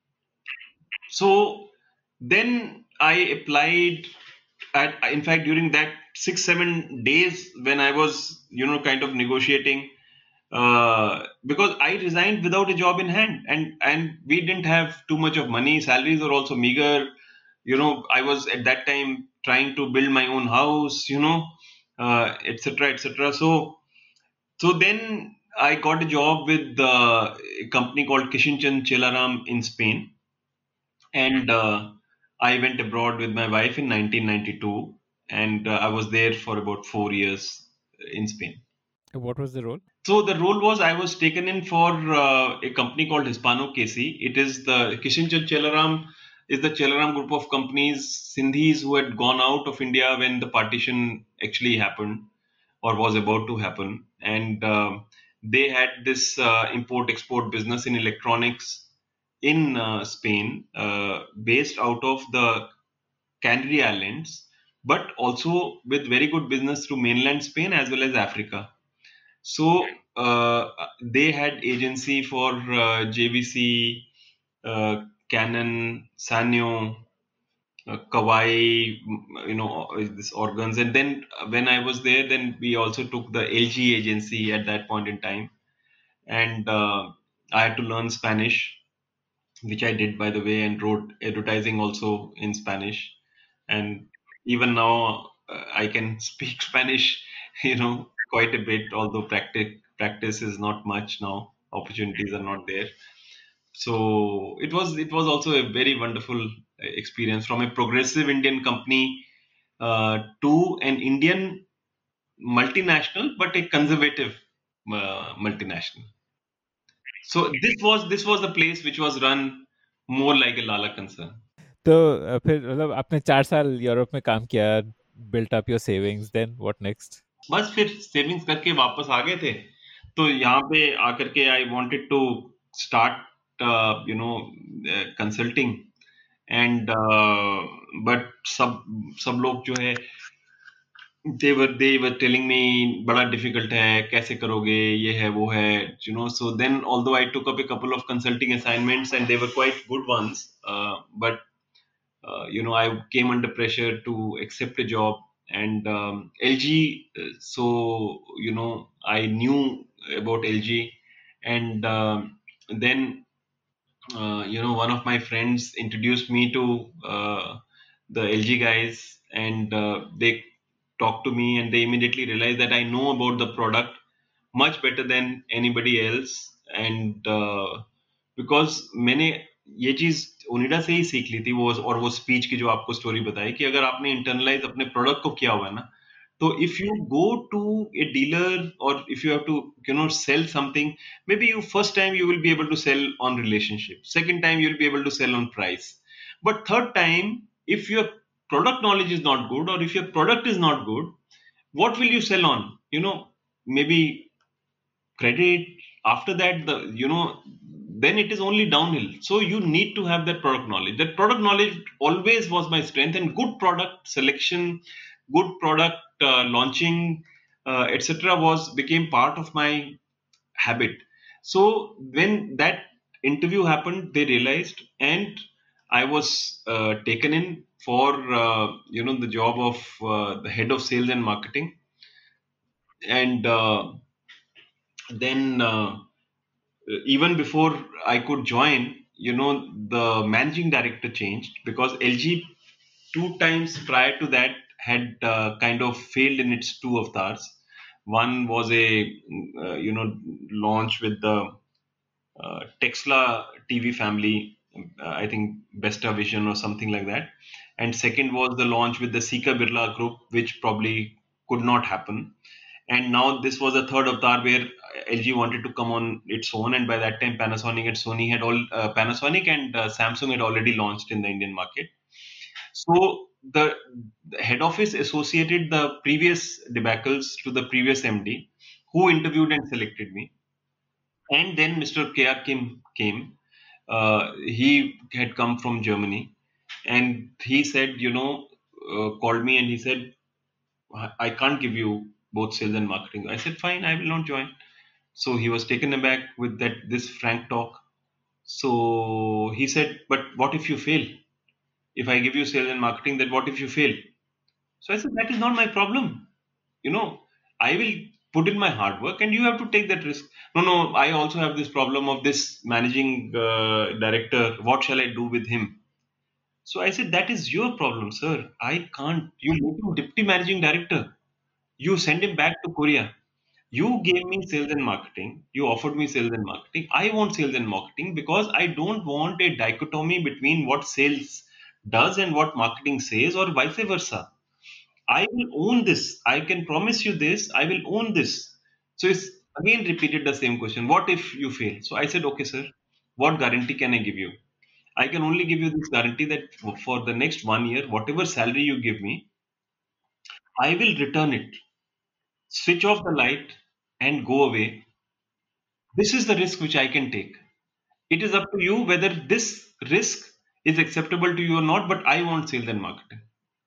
So then I applied. In fact, during that 6-7 days when I was, kind of negotiating, because I resigned without a job in hand, and we didn't have too much of money. Salaries were also meager. I was at that time trying to build my own house. Etc. etc. So then I got a job with a company called Kishinchan Chelaram in Spain, and I went abroad with my wife in 1992, and I was there for about 4 years in Spain. What was the role? So the role was, I was taken in for a company called Hispano KC. It is the Kishinchan Chelaram is the Chelaram group of companies, Sindhis who had gone out of India when the partition actually happened or was about to happen, and they had this import-export business in electronics in Spain, based out of the Canary Islands, but also with very good business through mainland Spain as well as Africa. So they had agency for JVC, Canon, Sanyo, Kawai, this organs. And then when I was there, then we also took the LG agency at that point in time, and I had to learn Spanish, which I did, by the way, and wrote advertising also in Spanish. And even now, I can speak Spanish, quite a bit, although practice is not much now. Opportunities are not there. So it was also a very wonderful experience, from a progressive Indian company to an Indian multinational, but a conservative multinational. So this was the place which was run more like a Lala concern. तो फिर मतलब आपने 4 साल Europe में काम किया, built up your savings, then what next? बस फिर सेविंग्स करके वापस आ गए थे, तो यहाँ पे आकर के I wanted to start consulting, and but सब लोग जो है, they were telling me बड़ा difficult है, कैसे करोगे, ये है वो है, so then although I took up a couple of consulting assignments and they were quite good ones, but I came under pressure to accept a job, and LG, so I knew about LG, and then one of my friends introduced me to the LG guys, and they talked to me, and they immediately realized that I know about the product much better than anybody else, and because मैंने ये चीज ओनिडा से ही सीख ली थी, वो speech की जो आपको स्टोरी बताई, कि अगर आपने इंटरनलाइज अपने प्रोडक्ट को किया हुआ है ना, तो if you go to a dealer, or if you have to sell something, maybe you first time you will be able to sell on relationship, second time you will be able to sell on price, but third time, if your product knowledge is not good, or if your product is not good, what will you sell on? Maybe credit. After that, then it is only downhill. So you need to have that product knowledge. That product knowledge always was my strength, and good product selection, good product launching, etc., was became part of my habit. So when that interview happened, they realized, and I was taken in for the job of the head of sales and marketing. And then even before I could join, the managing director changed because LG two times prior to that had kind of failed in its two avatars. One was a launch with the Tesla TV family, I think Besta Vision or something like that. And second was the launch with the Sika Birla Group, which probably could not happen. And now this was a third avatar where LG wanted to come on its own, and by that time Panasonic and Sony had all Panasonic and Samsung had already launched in the Indian market. So the head office associated the previous debacles to the previous MD, who interviewed and selected me. And then Mr. KR Kim came. He had come from Germany, and he said, called me and he said, I can't give you both sales and marketing. I said, fine, I will not join. So he was taken aback with this frank talk. So he said, but what if you fail? If I give you sales and marketing, then what if you fail? So I said, that is not my problem. I will put in my hard work and you have to take that risk. No, I also have this problem of this managing director. What shall I do with him? So I said, that is your problem, sir. I can't. You make him deputy managing director. You send him back to Korea. You gave me sales and marketing. You offered me sales and marketing. I want sales and marketing because I don't want a dichotomy between what sales does and what marketing says, or vice versa. I will own this. I can promise you this. I will own this. So it's again repeated the same question. What if you fail? So I said, okay, sir, what guarantee can I give you? I can only give you this guarantee that for the next 1 year, whatever salary you give me, I will return it. Switch off the light and go away. This is the risk which I can take. It is up to you whether this risk is acceptable to you or not, but I want sales and marketing.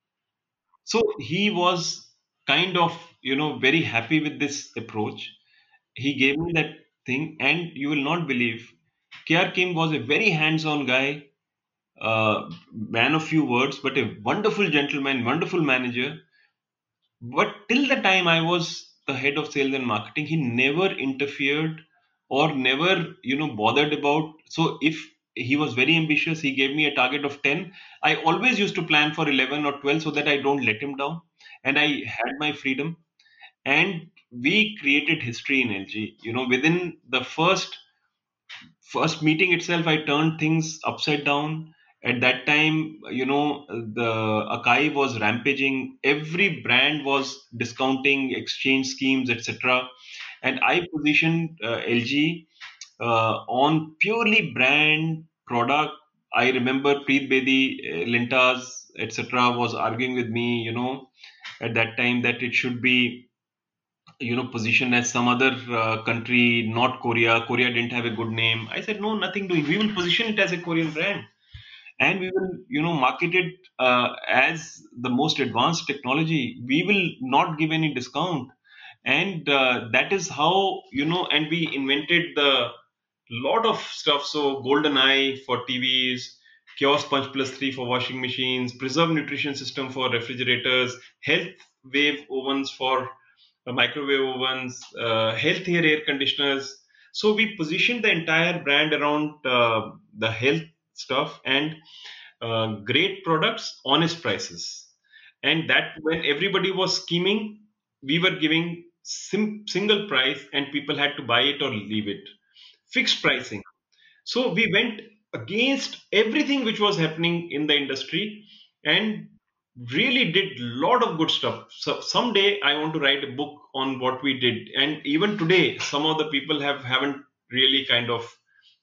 So he was kind of, very happy with this approach. He gave me that thing, and you will not believe, KR Kim was a very hands-on guy, man of few words, but a wonderful gentleman, wonderful manager. But till the time I was the head of sales and marketing, he never interfered or never, bothered about. So if he was very ambitious, he gave me a target of 10. I always used to plan for 11 or 12 so that I don't let him down. And I had my freedom. And we created history in LG. Within the first meeting itself, I turned things upside down. At that time, the Akai was rampaging. Every brand was discounting exchange schemes, etc. And I positioned LG on purely brand product. I remember Preet Bedi, Lintas, etc. was arguing with me, at that time that it should be positioned as some other country, not Korea didn't have a good name. I said, no, nothing doing. We will position it as a Korean brand, and we will market it as the most advanced technology. We will not give any discount. And that is how, and we invented the lot of stuff. So golden eye for TVs, kiosk punch plus 3 for washing machines, preserve nutrition system for refrigerators, health wave ovens for microwave ovens, healthier air conditioners. So we positioned the entire brand around the health stuff and great products, honest prices. And that when everybody was scheming, we were giving single price and people had to buy it or leave it. Fixed pricing. So we went against everything which was happening in the industry and really did lot of good stuff. So someday I want to write a book on what we did. And even today, some of the people haven't really kind of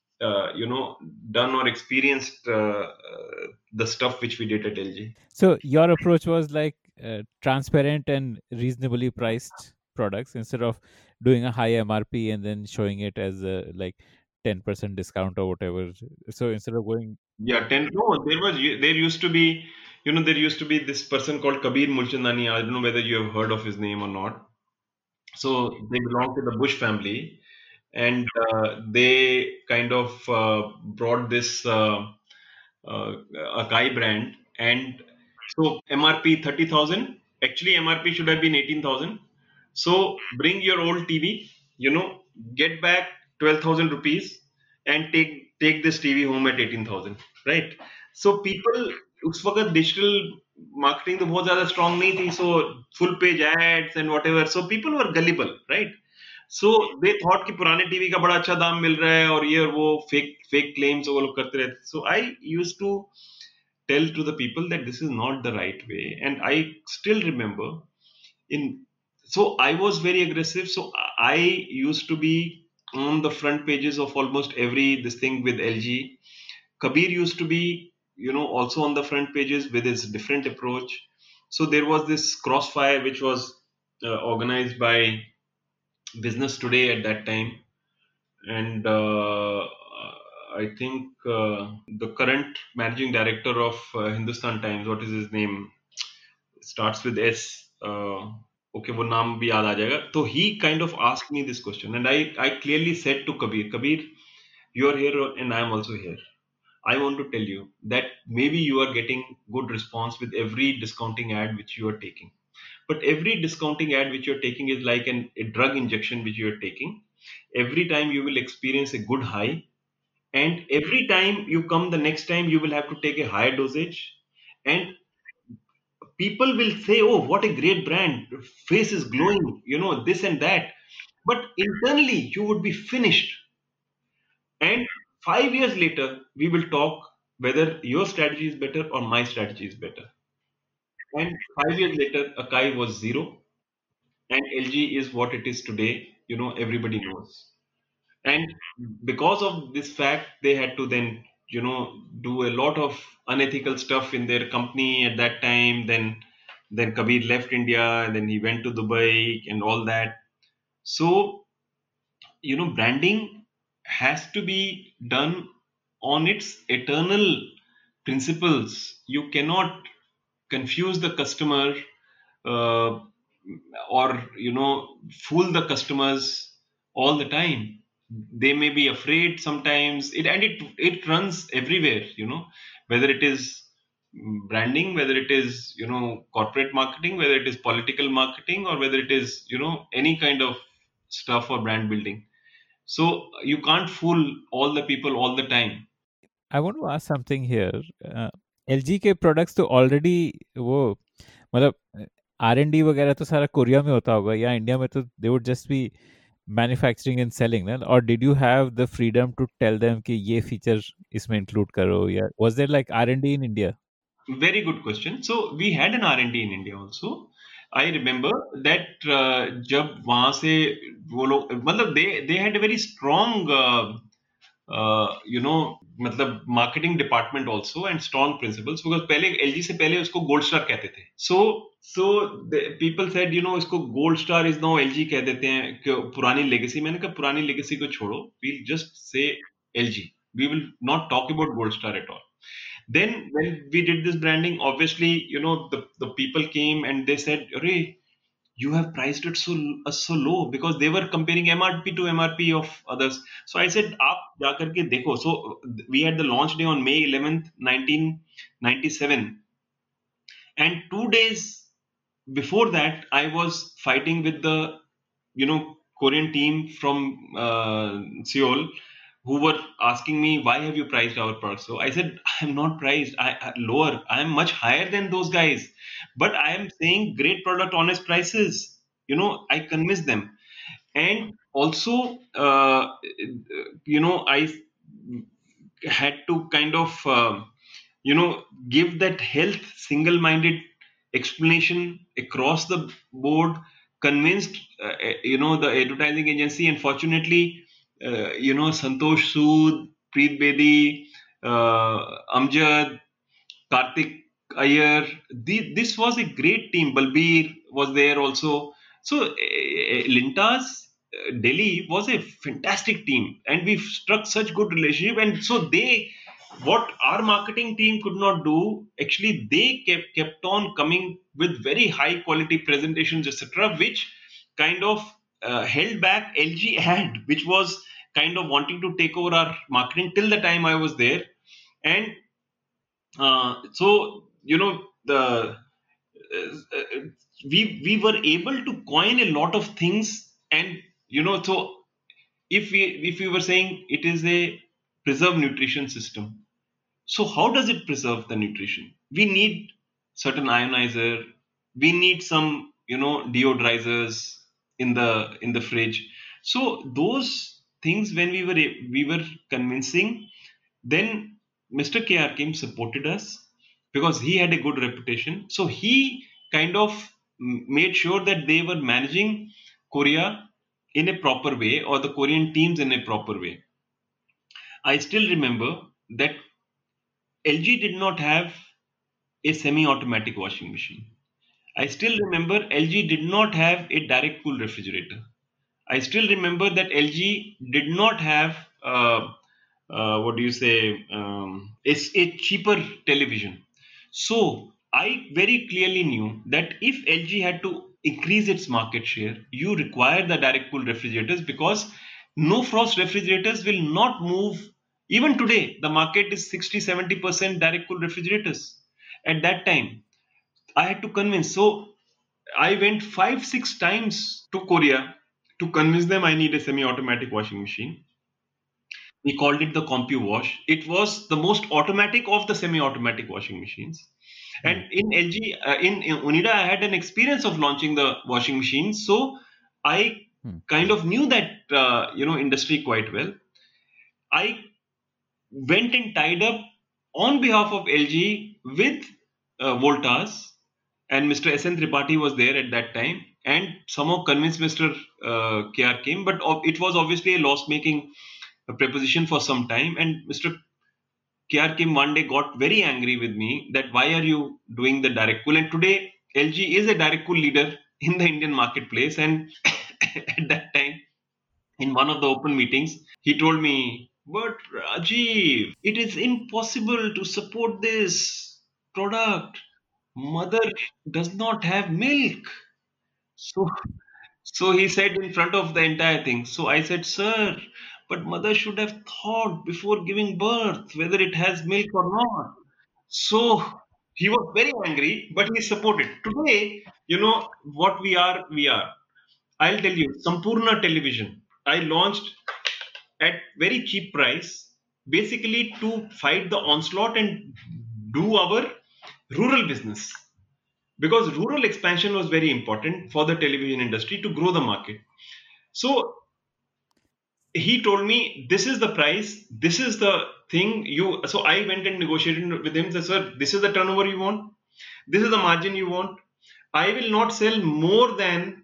done or experienced the stuff which we did at LG. So your approach was like transparent and reasonably priced products instead of doing a high MRP and then showing it as a like 10% discount or whatever. So instead of going, Yeah, 10. No, there used to be, there used to be this person called Kabir Mulchandani. I don't know whether you have heard of his name or not. So they belong to the Bush family, and they kind of brought this uh, Akai brand, and so MRP 30,000. Actually, MRP should have been 18,000. So bring your old TV, get back 12,000 rupees, and take this TV home at 18,000, right? So people, उस वक्त digital marketing तो बहुत ज्यादा strong नहीं थी, so full page ads and whatever, so people were gullible, right? So they thought कि पुराने TV का बड़ा अच्छा दाम मिल रहा है, और ये और वो फेक फेक क्लेम्स वो लोग करते रहते. So I used to tell to the people that this is not the right way, and I still remember in so I was very aggressive. So I used to be on the front pages of almost every this thing with LG. Kabir used to be, also on the front pages with his different approach. So there was this crossfire which was organized by Business Today at that time, and I think the current managing director of Hindustan Times, what is his name? Starts with S. Okay, वो नाम भी याद आ जाएगा. So he kind of asked me this question, and I clearly said to Kabir, you are here and I am also here. I want to tell you that maybe you are getting good response with every discounting ad which you are taking. But every discounting ad which you're taking is like a drug injection which you're taking. Every time you will experience a good high, and every time you come the next time, you will have to take a higher dosage. And people will say, oh, what a great brand, face is glowing, this and that. But internally, you would be finished. And 5 years later, we will talk whether your strategy is better or my strategy is better. And 5 years later, Akai was zero, and LG is what it is today. Everybody knows. And because of this fact, they had to then, do a lot of unethical stuff in their company at that time. Then Kabir left India, and then he went to Dubai and all that. So, branding has to be done on its eternal principles. You cannot confuse the customer, uh, or fool the customers all the time. They may be afraid sometimes, and it runs everywhere, whether it is branding, whether it is corporate marketing, whether it is political marketing, or whether it is any kind of stuff or brand building. So you can't fool all the people all the time. I want to ask something here. LG के products तो already वो मतलब R&D वगैरह तो सारा Korea में होता होगा, या इंडिया में तो they would just be manufacturing and selling, ना? Or did you have the freedom to tell them कि ये feature इसमें include करो, या was there like R&D in India? Very good question. So we had an R&D in India also. I remember that जब वहाँ से वो लोग मतलब they had a very strong मतलब marketing department also and strong principles, because पहले LG से पहले उसको Gold Star कहते थे. So the people said इसको Gold Star is now LG कह देते हैं कि पुरानी legacy. मैंने कहा पुरानी legacy को छोड़ो, we'll just say LG. We will not talk about Gold Star at all. Then when we did this branding, obviously, the people came and they said, Arey, you have priced it so low, because they were comparing MRP to MRP of others. So I said, aap ja karke dekho. So we had the launch day on May 11th, 1997. And 2 days before that, I was fighting with the, Korean team from Seoul, who were asking me, why have you priced our product? So I said, I'm not priced lower. I am much higher than those guys, but I am saying great product, honest prices. I convince them. And also, I had to kind of, give that health single-minded explanation across the board, convinced, the advertising agency, and fortunately, Santosh Sood, Preet Bedi, Amjad, Karthik Iyer. This was a great team. Balbir was there also. So Linta's Delhi was a fantastic team, and we struck such good relationship. And so what our marketing team could not do, actually they kept on coming with very high quality presentations, etc., which kind of held back LG ad, which was kind of wanting to take over our marketing till the time I was there. And so, the we were able to coin a lot of things. And so if we were saying it is a preserved nutrition system, so how does it preserve the nutrition? We need certain ionizer, we need some deodorizers in the fridge. So those things, when we were convincing, then Mr. KR Kim supported us because he had a good reputation. So he kind of made sure that they were managing Korea in a proper way, or the Korean teams in a proper way. I still remember that LG did not have a semi-automatic washing machine. I still remember LG did not have a direct cool refrigerator. I still remember that LG did not have what do you say, a cheaper television. So I very clearly knew that if LG had to increase its market share, you require the direct cool refrigerators, because no frost refrigerators will not move. Even today, the market is 60-70% direct cool refrigerators. At that time, I had to convince. So I went 5-6 times to Korea to convince them I need a semi-automatic washing machine. We called it the CompuWash. It was the most automatic of the semi-automatic washing machines. And in LG, in Onida, I had an experience of launching the washing machine, so I kind of knew that industry quite well. I went and tied up on behalf of LG with Voltas, and Mr. S.N. Tripathi was there at that time, and somehow convinced Mr. KR Kim, but it was obviously a loss-making preposition for some time, and Mr. KR Kim one day got very angry with me that why are you doing the direct cool? And today LG is a direct cool leader in the Indian marketplace. And at that time, in one of the open meetings, he told me, "But Rajiv, it is impossible to support this product. Mother does not have milk." So So he said in front of the entire thing. So I said, "Sir, but mother should have thought before giving birth whether it has milk or not." So he was very angry, but he supported. Today, what we are. I'll tell you, Sampurna Television. I launched at very cheap price, basically to fight the onslaught and do our rural business, because rural expansion was very important for the television industry to grow the market. So he told me, "This is the price, this is the thing you." So I went and negotiated with him. Said, "Sir, this is the turnover you want, this is the margin you want. I will not sell more than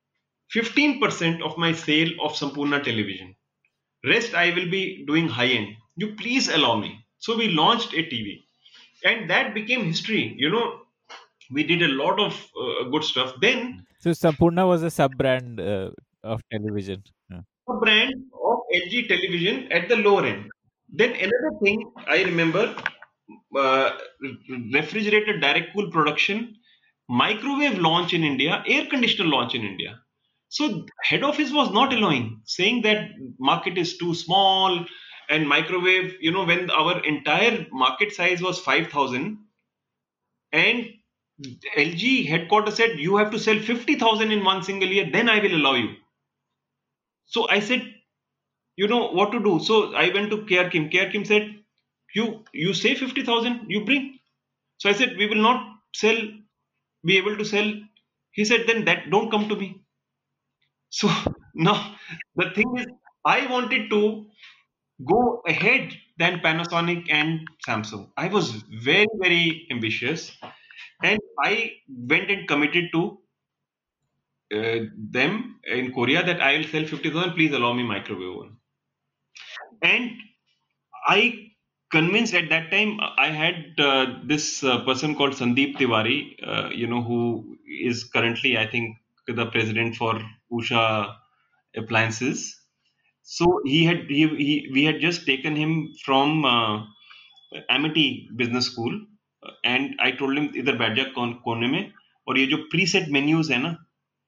15% of my sale of Sampurna Television. Rest I will be doing high end. You please allow me." So we launched a TV, and that became history. We did a lot of good stuff. Then So Sampurna was a sub brand of television. a brand of LG television at the lower end. Then another thing I remember, uh, refrigerator direct cool production, microwave launch in India, air conditioner launch in India. So head office was not allowing, saying that market is too small, and microwave, when our entire market size was 5,000, and LG headquarters said you have to sell 50,000 in one single year, then I will allow you. So I said, what to do. So I went to KR Kim. KR Kim said, you say 50,000, you bring. So I said, we will not be able to sell. He said, then that don't come to me. So now the thing is, I wanted to go ahead than Panasonic and Samsung. I was very, very ambitious, and I went and committed to them in Korea that I will sell 50,000. Please allow me microwave oven. And I convinced at that time. I had this person called Sandeep Tiwari, who is currently, I think, the president for Usha Appliances. So we had just taken him from Amity Business School, and I told him, इधर बैठ जा कोने में, और ये जो preset menus है ना,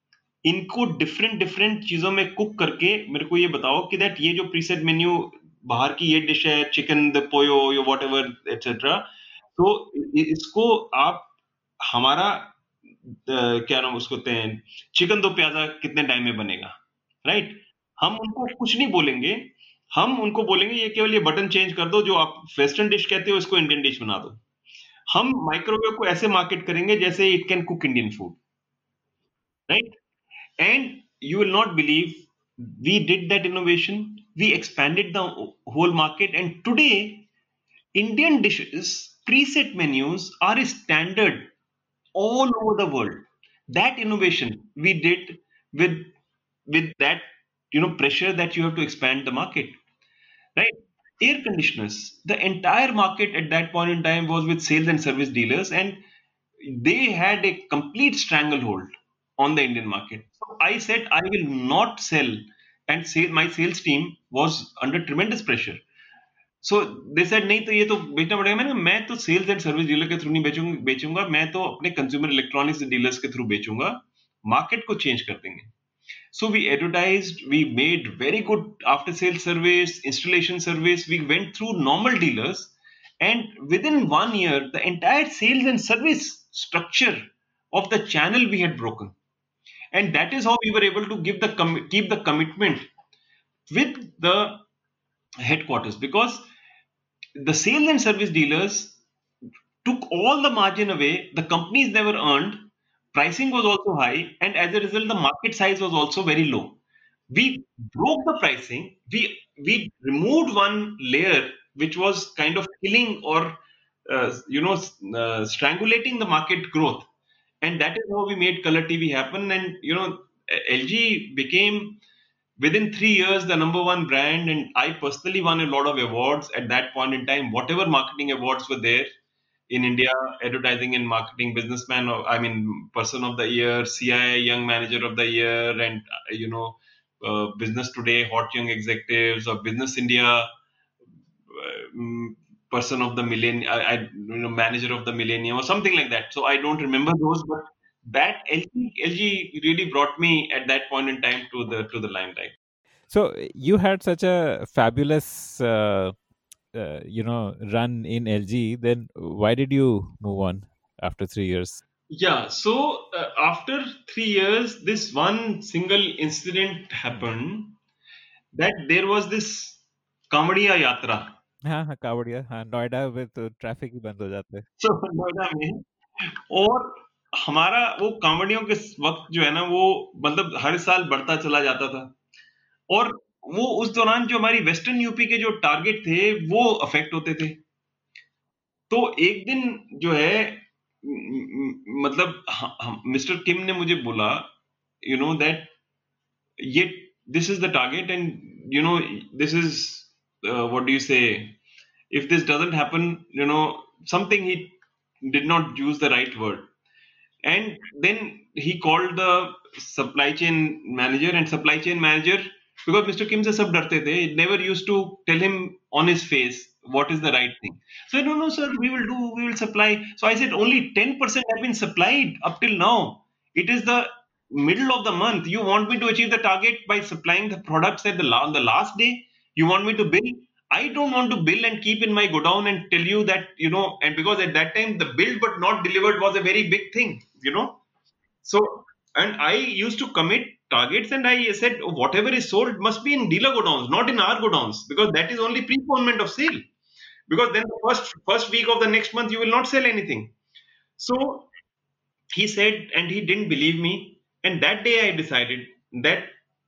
इनको डिफरेंट डिफरेंट चीजों में कुक करके मेरे को ये बताओ कि दैट ये जो प्रीसेट मेन्यू बाहर की ये डिश है, चिकन द पोयो या वॉट एवर एटसेट्रा, तो इसको आप हमारा क्या नाम उसको कहते हैं, चिकन दो प्याजा कितने टाइम में बनेगा, राइट? हम उनको कुछ नहीं बोलेंगे, हम उनको बोलेंगे ये केवल ये बटन चेंज कर दो, जो आप वेस्टर्न डिश कहते हो इसको इंडियन डिश बना दो। हम माइक्रोवेव को ऐसे मार्केट करेंगे जैसे it can cook Indian food, right? And you will not believe, we did that innovation, we expanded the whole market, and today Indian dishes, preset menus are standard all over the world. That innovation we did with that pressure that you have to expand the market, right? Air conditioners, the entire market at that point in time was with sales and service dealers, and they had a complete stranglehold on the Indian market. So I said I will not sell, and my sales team was under tremendous pressure. So they said नहीं तो ये तो बेचना पड़ेगा। मैं तो sales and service dealer के through नहीं बेचूंगा, मैं तो अपने कंज्यूमर इलेक्ट्रॉनिक्स डीलर्स के थ्रू बेचूंगा, मार्केट को चेंज कर देंगे। So we advertised, we made very good after sales service, installation service, we went through normal dealers, and within 1 year the entire sales and service structure of the channel we had broken. And that is how we were able to keep the commitment with the headquarters, because the sales and service dealers took all the margin away, the companies never earned, pricing was also high, and as a result, the market size was also very low. We broke the pricing, we removed one layer which was kind of killing or strangulating the market growth, and that is how we made Color TV happen. And LG became within 3 years the number one brand, and I personally won a lot of awards at that point in time, whatever marketing awards were there in India, advertising and marketing businessman, or I mean, person of the year, CII Young Manager of the Year, and Business Today Hot Young Executives, or Business India person of the millennium, manager of the millennium, or something like that. So I don't remember those, but that LG really brought me at that point in time to the limelight. So you had such a fabulous run in LG, then why did you move on after 3 years? Yeah, so after 3 years, this one single incident happened, that there was this Kamadiya Yatra. हाँ कावड़िया, हाँ नोएडा में तो traffic ही बंद हो जाते हैं। So Noida में, और हमारा वो कांवड़ियों के वक्त जो है ना, वो मतलब हर साल बढ़ता चला जाता था, और वो उस दौरान जो हमारी वेस्टर्न यूपी के जो टारगेट थे वो अफेक्ट होते थे। तो एक दिन जो है मतलब मिस्टर किम ने मुझे बोला, दैट ये this is the target, and this is what do you say, if this doesn't happen, something, he did not use the right word, and then he called the supply chain manager, and supply chain manager, because Mr. Kim se sab darte the, never used to tell him on his face what is the right thing. So no sir, we will supply. So I said only 10% have been supplied up till now. It is the middle of the month. You want me to achieve the target by supplying the products at the last day? You want me to bill? I don't want to bill and keep in my godown and tell you that, and because at that time the billed but not delivered was a very big thing, So, and I used to commit targets, and I said whatever is sold must be in dealer godowns, not in our godowns, because that is only preponement of sale. Because then the first week of the next month you will not sell anything. So he said, and he didn't believe me. And that day I decided that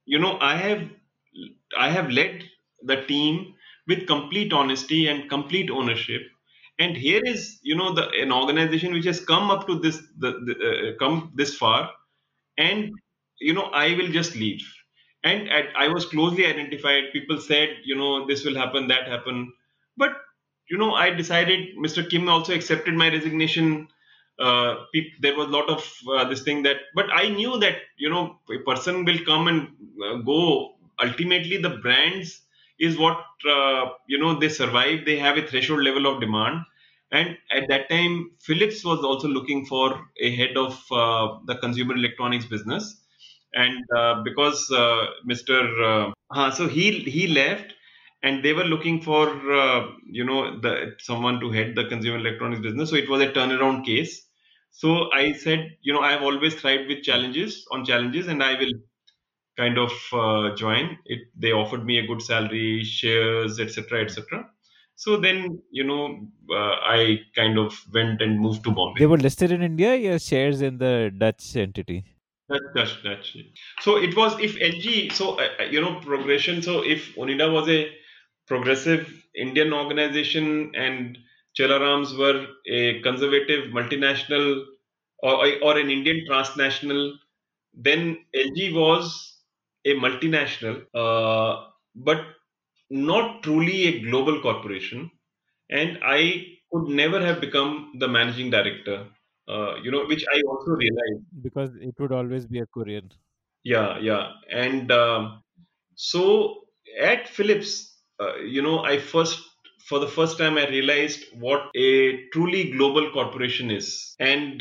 I have led the team with complete honesty and complete ownership. And here is an organization which has come up to this come this far, and I will just leave. And I was closely identified. People said this will happen, that happen, but I decided. Mr. Kim also accepted my resignation. There was a lot of this thing that, but I knew that a person will come and go. Ultimately, the brands is what they survive. They have a threshold level of demand, and at that time, Philips was also looking for a head of the consumer electronics business, and because Mr. So he left, and they were looking for the someone to head the consumer electronics business. So it was a turnaround case. So I said, I have always thrived with challenges, and I will kind of join it. They offered me a good salary, shares, etc., etc. So then, I kind of went and moved to Bombay. They were listed in India, your shares in the Dutch entity. That's it. So it was if LG, so progression. So if Onida was a progressive Indian organization and Chelarams were a conservative multinational, or an Indian transnational, then LG was a multinational, but not truly a global corporation. And I could never have become the managing director, which I also realized. Because it would always be a courier. Yeah, yeah. And so at Philips, for the first time, I realized what a truly global corporation is. And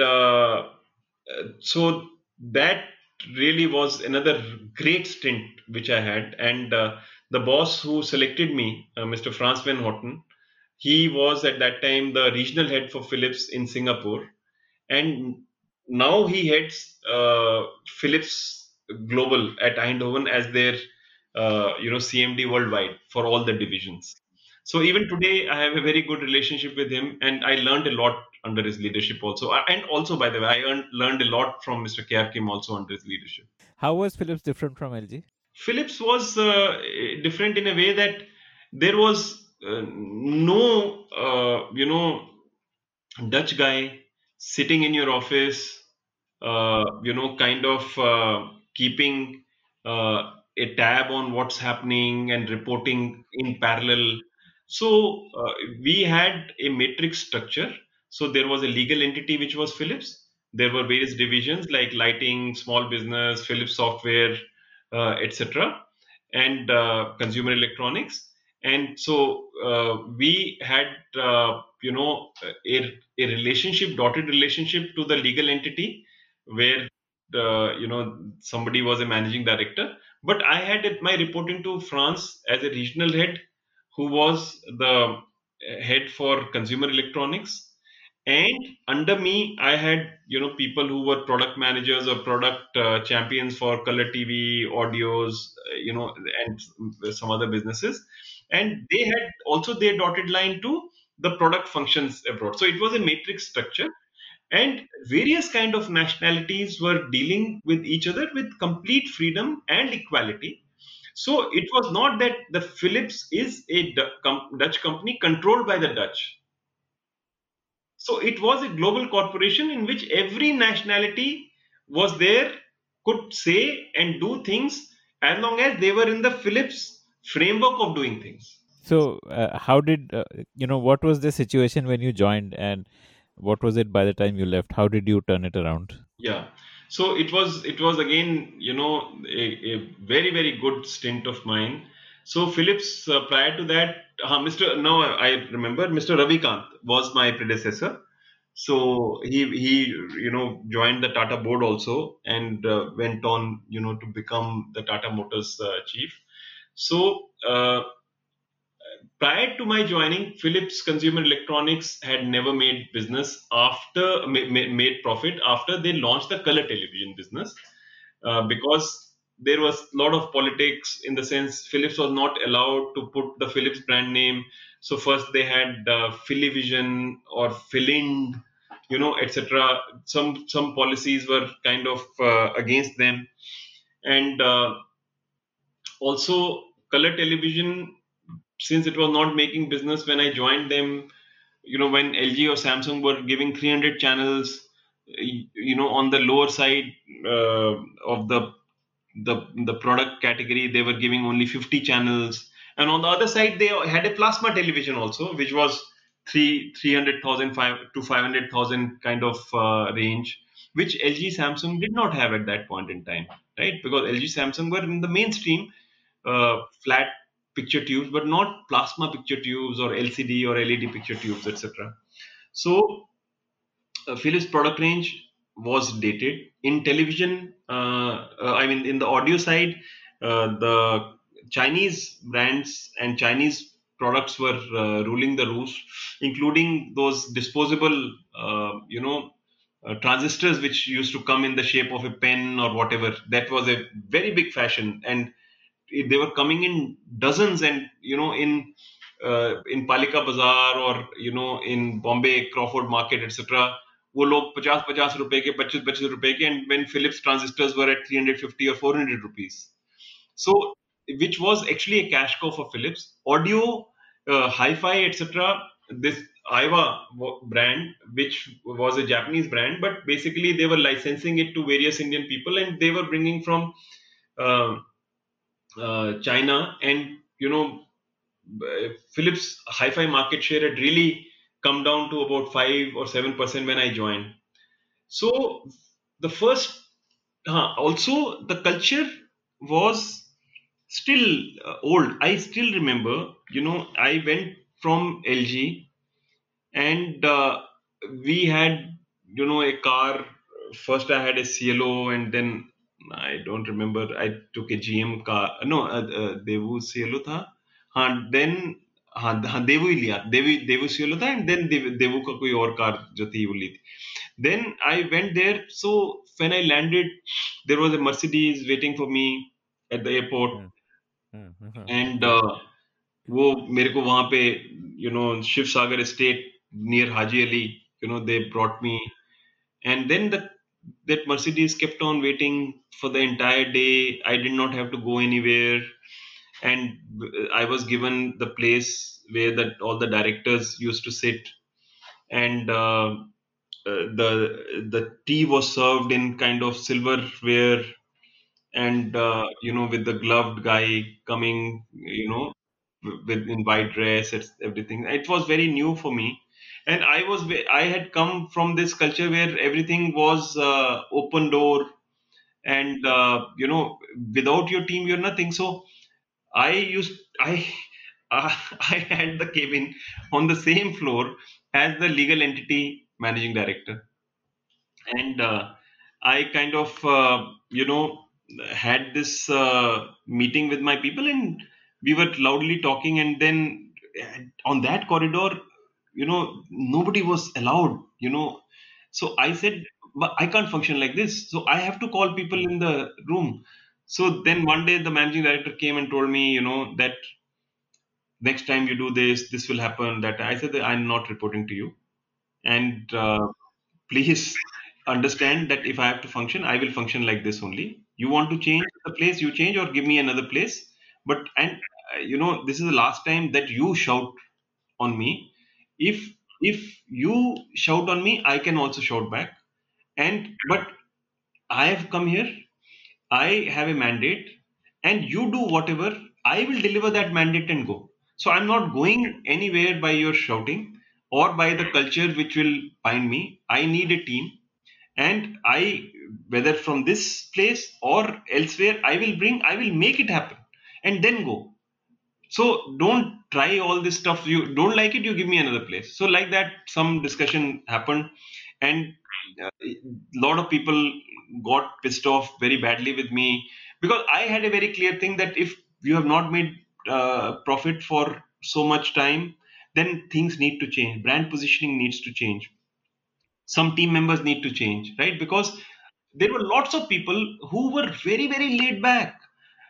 so that really was another great stint which I had. And the boss who selected me, Mr. Franz Van Houten, he was at that time the regional head for Philips in Singapore, and now he heads Philips Global at Eindhoven as their CMD worldwide for all the divisions. So even today, I have a very good relationship with him, and I learned a lot under his leadership also. And also, by the way, I learned a lot from Mr. KR Kim also under his leadership. How was Philips different from LG? Philips was different in a way that there was no, Dutch guy sitting in your office, kind of keeping a tab on what's happening and reporting in parallel. So we had a matrix structure. So there was a legal entity which was Philips. There were various divisions like lighting, small business, Philips software, etc., and consumer electronics. And so we had, a relationship, dotted relationship to the legal entity where somebody was a managing director, but I had my reporting to France as a regional head who was the head for consumer electronics, and under me I had people who were product managers or product champions for color TV, audios, and some other businesses, and they had also their dotted line to the product functions abroad. So it was a matrix structure, and various kind of nationalities were dealing with each other with complete freedom and equality. So it was not that the Philips is a Dutch company controlled by the Dutch. So it was a global corporation in which every nationality was there, could say and do things as long as they were in the Philips framework of doing things. So, how did what was the situation when you joined, and what was it by the time you left? How did you turn it around? Yeah. So it was again, a very, very good stint of mine. So Philips, prior to that, Mr. No, I remember Mr. Ravikant was my predecessor. So he joined the Tata board also, and went on to become the Tata Motors chief. So prior to my joining, Philips Consumer Electronics had never made business after made profit after they launched the color television business, because there was a lot of politics in the sense Philips was not allowed to put the Philips brand name. So first they had Philivision or Philind, etc. Some policies were kind of against them, and also color television, since it was not making business when I joined them, when LG or Samsung were giving 300 channels, on the lower side of the product category, they were giving only 50 channels, and on the other side, they had a plasma television also, which was 300,000 to 500,000 kind of range, which LG Samsung did not have at that point in time, right? Because LG Samsung were in the mainstream flat picture tubes, but not plasma picture tubes or LCD or LED picture tubes, etc. So Philips product range was dated. In television, I mean, in the audio side, the Chinese brands and Chinese products were ruling the roost, including those disposable, transistors which used to come in the shape of a pen or whatever. That was a very big fashion, and they were coming in dozens, and in Palika Bazaar, or in Bombay Crawford Market, etc. वो लोग 50-50 रुपए के, 25-25 रुपए के, and when Philips transistors were at 350 or 400 rupees. So, which was actually a cash cow for Philips. Audio, hi-fi, etc. This Aiwa brand, which was a Japanese brand, but basically they were licensing it to various Indian people, and they were bringing from uh, China, and Philips hi-fi market share had really come down to about 5 or 7% when I joined. So the first, also the culture was still old. I still remember, I went from LG, and we had, a car. First, I had a CLO, and then I don't remember. I took a GM car. No, Devu CLO था. हाँ, then हाँ देवू ही लिया. देवू CLO था, and then देवू का कोई और car जो थी वो ली थी. Then I went there. So when I landed, there was a Mercedes waiting for me at the airport, and वो मेरे को वहां पे शिव सागर estate near Haji Ali, they brought me, and then that Mercedes kept on waiting for the entire day. I did not have to go anywhere, and I was given the place where all the directors used to sit, and the tea was served in kind of silverware, and with the gloved guy coming, with in white dress, it's everything. It was very new for me, and I had come from this culture where everything was open door, and without your team you're nothing. So I used I had the cabin on the same floor as the legal entity managing director, and I kind of had this meeting with my people, and we were loudly talking, and then on that corridor, nobody was allowed, so I said, but I can't function like this, so I have to call people in the room. So then one day the managing director came and told me, that next time you do this will happen. That I said that I'm not reporting to you, and please understand that if I have to function, I will function like this only. You want to change the place, you change, or give me another place. But and this is the last time that you shout on me. If you shout on me, I can also shout back. And but I have come here. I have a mandate, and you do whatever. I will deliver that mandate and go. So I'm not going anywhere by your shouting or by the culture which will bind me. I need a team, and I, whether from this place or elsewhere, I will make it happen, and then go. So don't try all this stuff. You don't like it, you give me another place. So like that, some discussion happened, and a lot of people got pissed off very badly with me, because I had a very clear thing that if you have not made profit for so much time, then things need to change. Brand positioning needs to change. Some team members need to change, right? Because there were lots of people who were very, very laid back.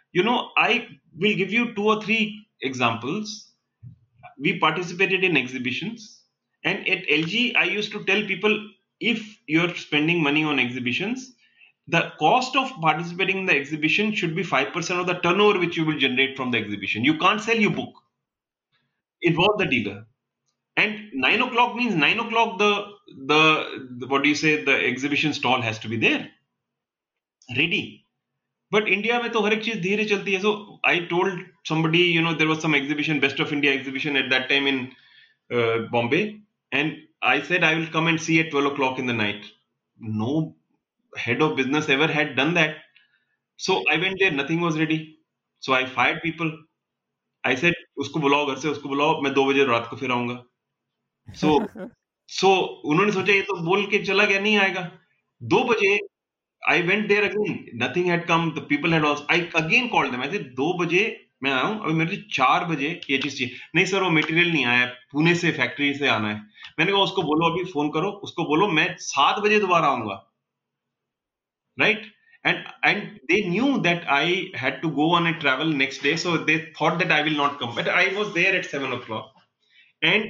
I will give you two or three examples. We participated in exhibitions, and at LG, I used to tell people, if you're spending money on exhibitions, the cost of participating in the exhibition should be 5% of the turnover which you will generate from the exhibition. You can't sell, you book. Involve the dealer. And 9 o'clock means 9 o'clock. The what do you say? The exhibition stall has to be there, ready. But India में तो हर एक चीज धीरे चलती है. So I told somebody, there was some exhibition, Best of India exhibition at that time in Bombay, and I said I will come and see at 12 o'clock in the night. No head of business ever had done that. So I went there, nothing was ready. So I fired people. I said, उसको बुलाओ घर से, उसको बुलाओ, मैं 2 बजे रात को फिर आऊंगा. So उन्होंने सोचा ये तो बोल के चला गया, नहीं आएगा. 2 बजे I went there again. Nothing had come. The people had also. I again called them. I said 2 बजे मैं आया हूँ. अभी मेरे को 4 बजे ये चीज चाहिए. नहीं सर वो मटेरियल नहीं आया. पुणे से फैक्ट्री से आना है. मैंने कहा उसको बोलो अभी फोन करो. उसको बोलो मैं 7 बजे दोबारा आऊंगा. Right? And they knew that I had to go on a travel next day, so they thought that I will not come. But I was there at 7 o'clock, and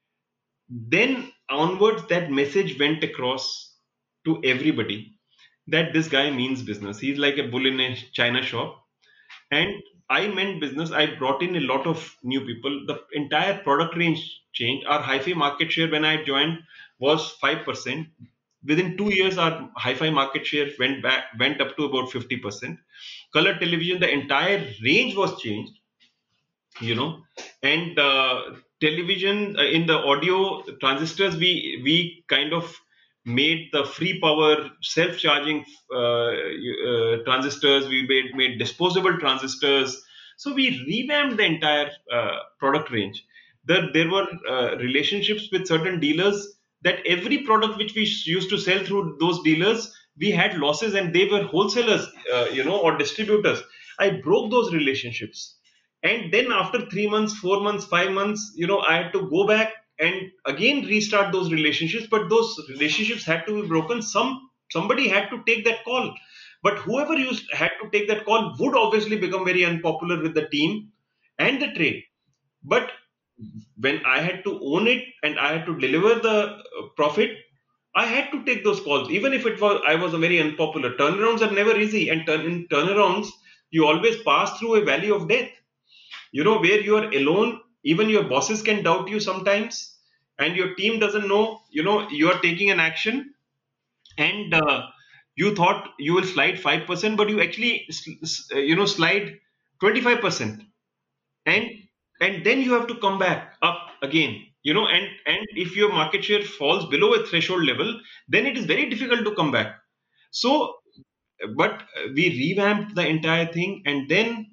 then onwards that message went across to everybody that this guy means business. He's like a bull in a china shop. And I meant business. I brought in a lot of new people. The entire product range changed. Our hi-fi market share when I joined was 5%. Within 2 years, our hi-fi market share went up to about 50%. Color television, the entire range was changed, you know. And television, in the audio transistors, we kind of made the free power self-charging transistors. We made disposable transistors. So we revamped the entire product range. There were relationships with certain dealers, that every product which we used to sell through those dealers, we had losses, and they were wholesalers, or distributors. I broke those relationships. And then after 3 months, 4 months, 5 months, I had to go back and again restart those relationships. But those relationships had to be broken. Somebody had to take that call. But whoever had to take that call would obviously become very unpopular with the team and the trade. But when I had to own it and I had to deliver the profit, I had to take those calls, even if I was a very unpopular. Turnarounds are never easy, and in turnarounds, you always pass through a valley of death. Where you are alone, even your bosses can doubt you sometimes, and your team doesn't know. You are taking an action, and you thought you will slide 5%, but you actually slide 25%. And and then you have to come back up again. And if your market share falls below a threshold level, then it is very difficult to come back. So, but we revamped the entire thing, and then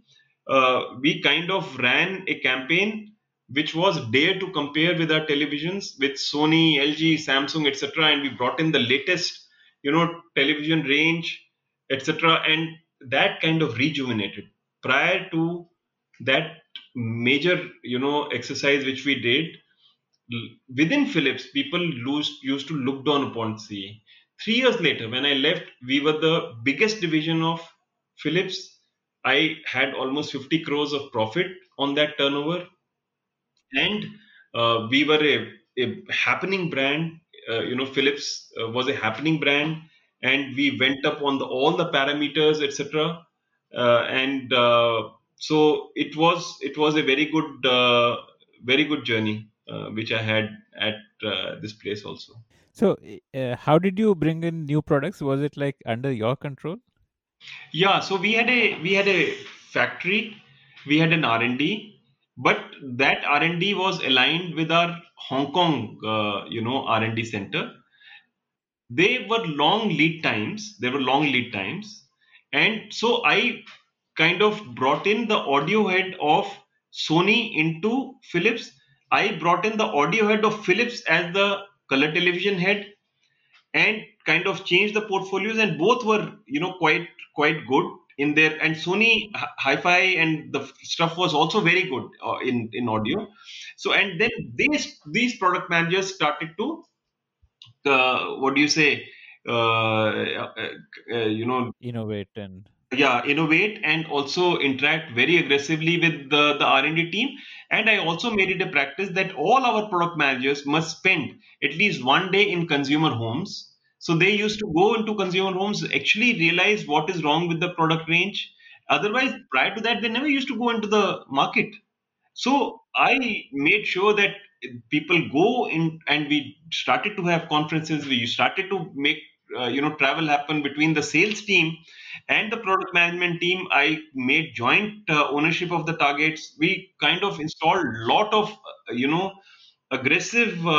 we kind of ran a campaign which was dare to compare with our televisions, with Sony, LG, Samsung, etc. And we brought in the latest television range, etc. And that kind of rejuvenated. Prior to that major exercise which we did, within Philips, people used to look down upon CE. 3 years later, when I left, we were the biggest division of Philips. I had almost 50 crores of profit on that turnover, and we were a happening brand. Philips was a happening brand, and we went up on all the parameters, etc. And so it was a very good journey which I had at this place also. So, how did you bring in new products? Was it like under your control? Yeah, so we had a factory, we had an R&D, but that R&D was aligned with our Hong Kong, R&D center. They were long lead times. There were long lead times, and so I kind of brought in the audio head of Sony into Philips. I brought in the audio head of Philips as the color television head, and kind of changed the portfolios, and both were quite good in there. And Sony hi-fi and the stuff was also very good in audio. So, and then these product managers started to what do you say, you know Innovate and yeah, innovate and also interact very aggressively with the R&D team. And I also made it a practice that all our product managers must spend at least one day in consumer homes. So they used to go into consumer homes, actually realize what is wrong with the product range. Otherwise, prior to that, they never used to go into the market. So I made sure that people go in, and we started to have conferences. We started to make travel happen between the sales team and the product management team. I made joint ownership of the targets. We kind of installed a lot of aggressive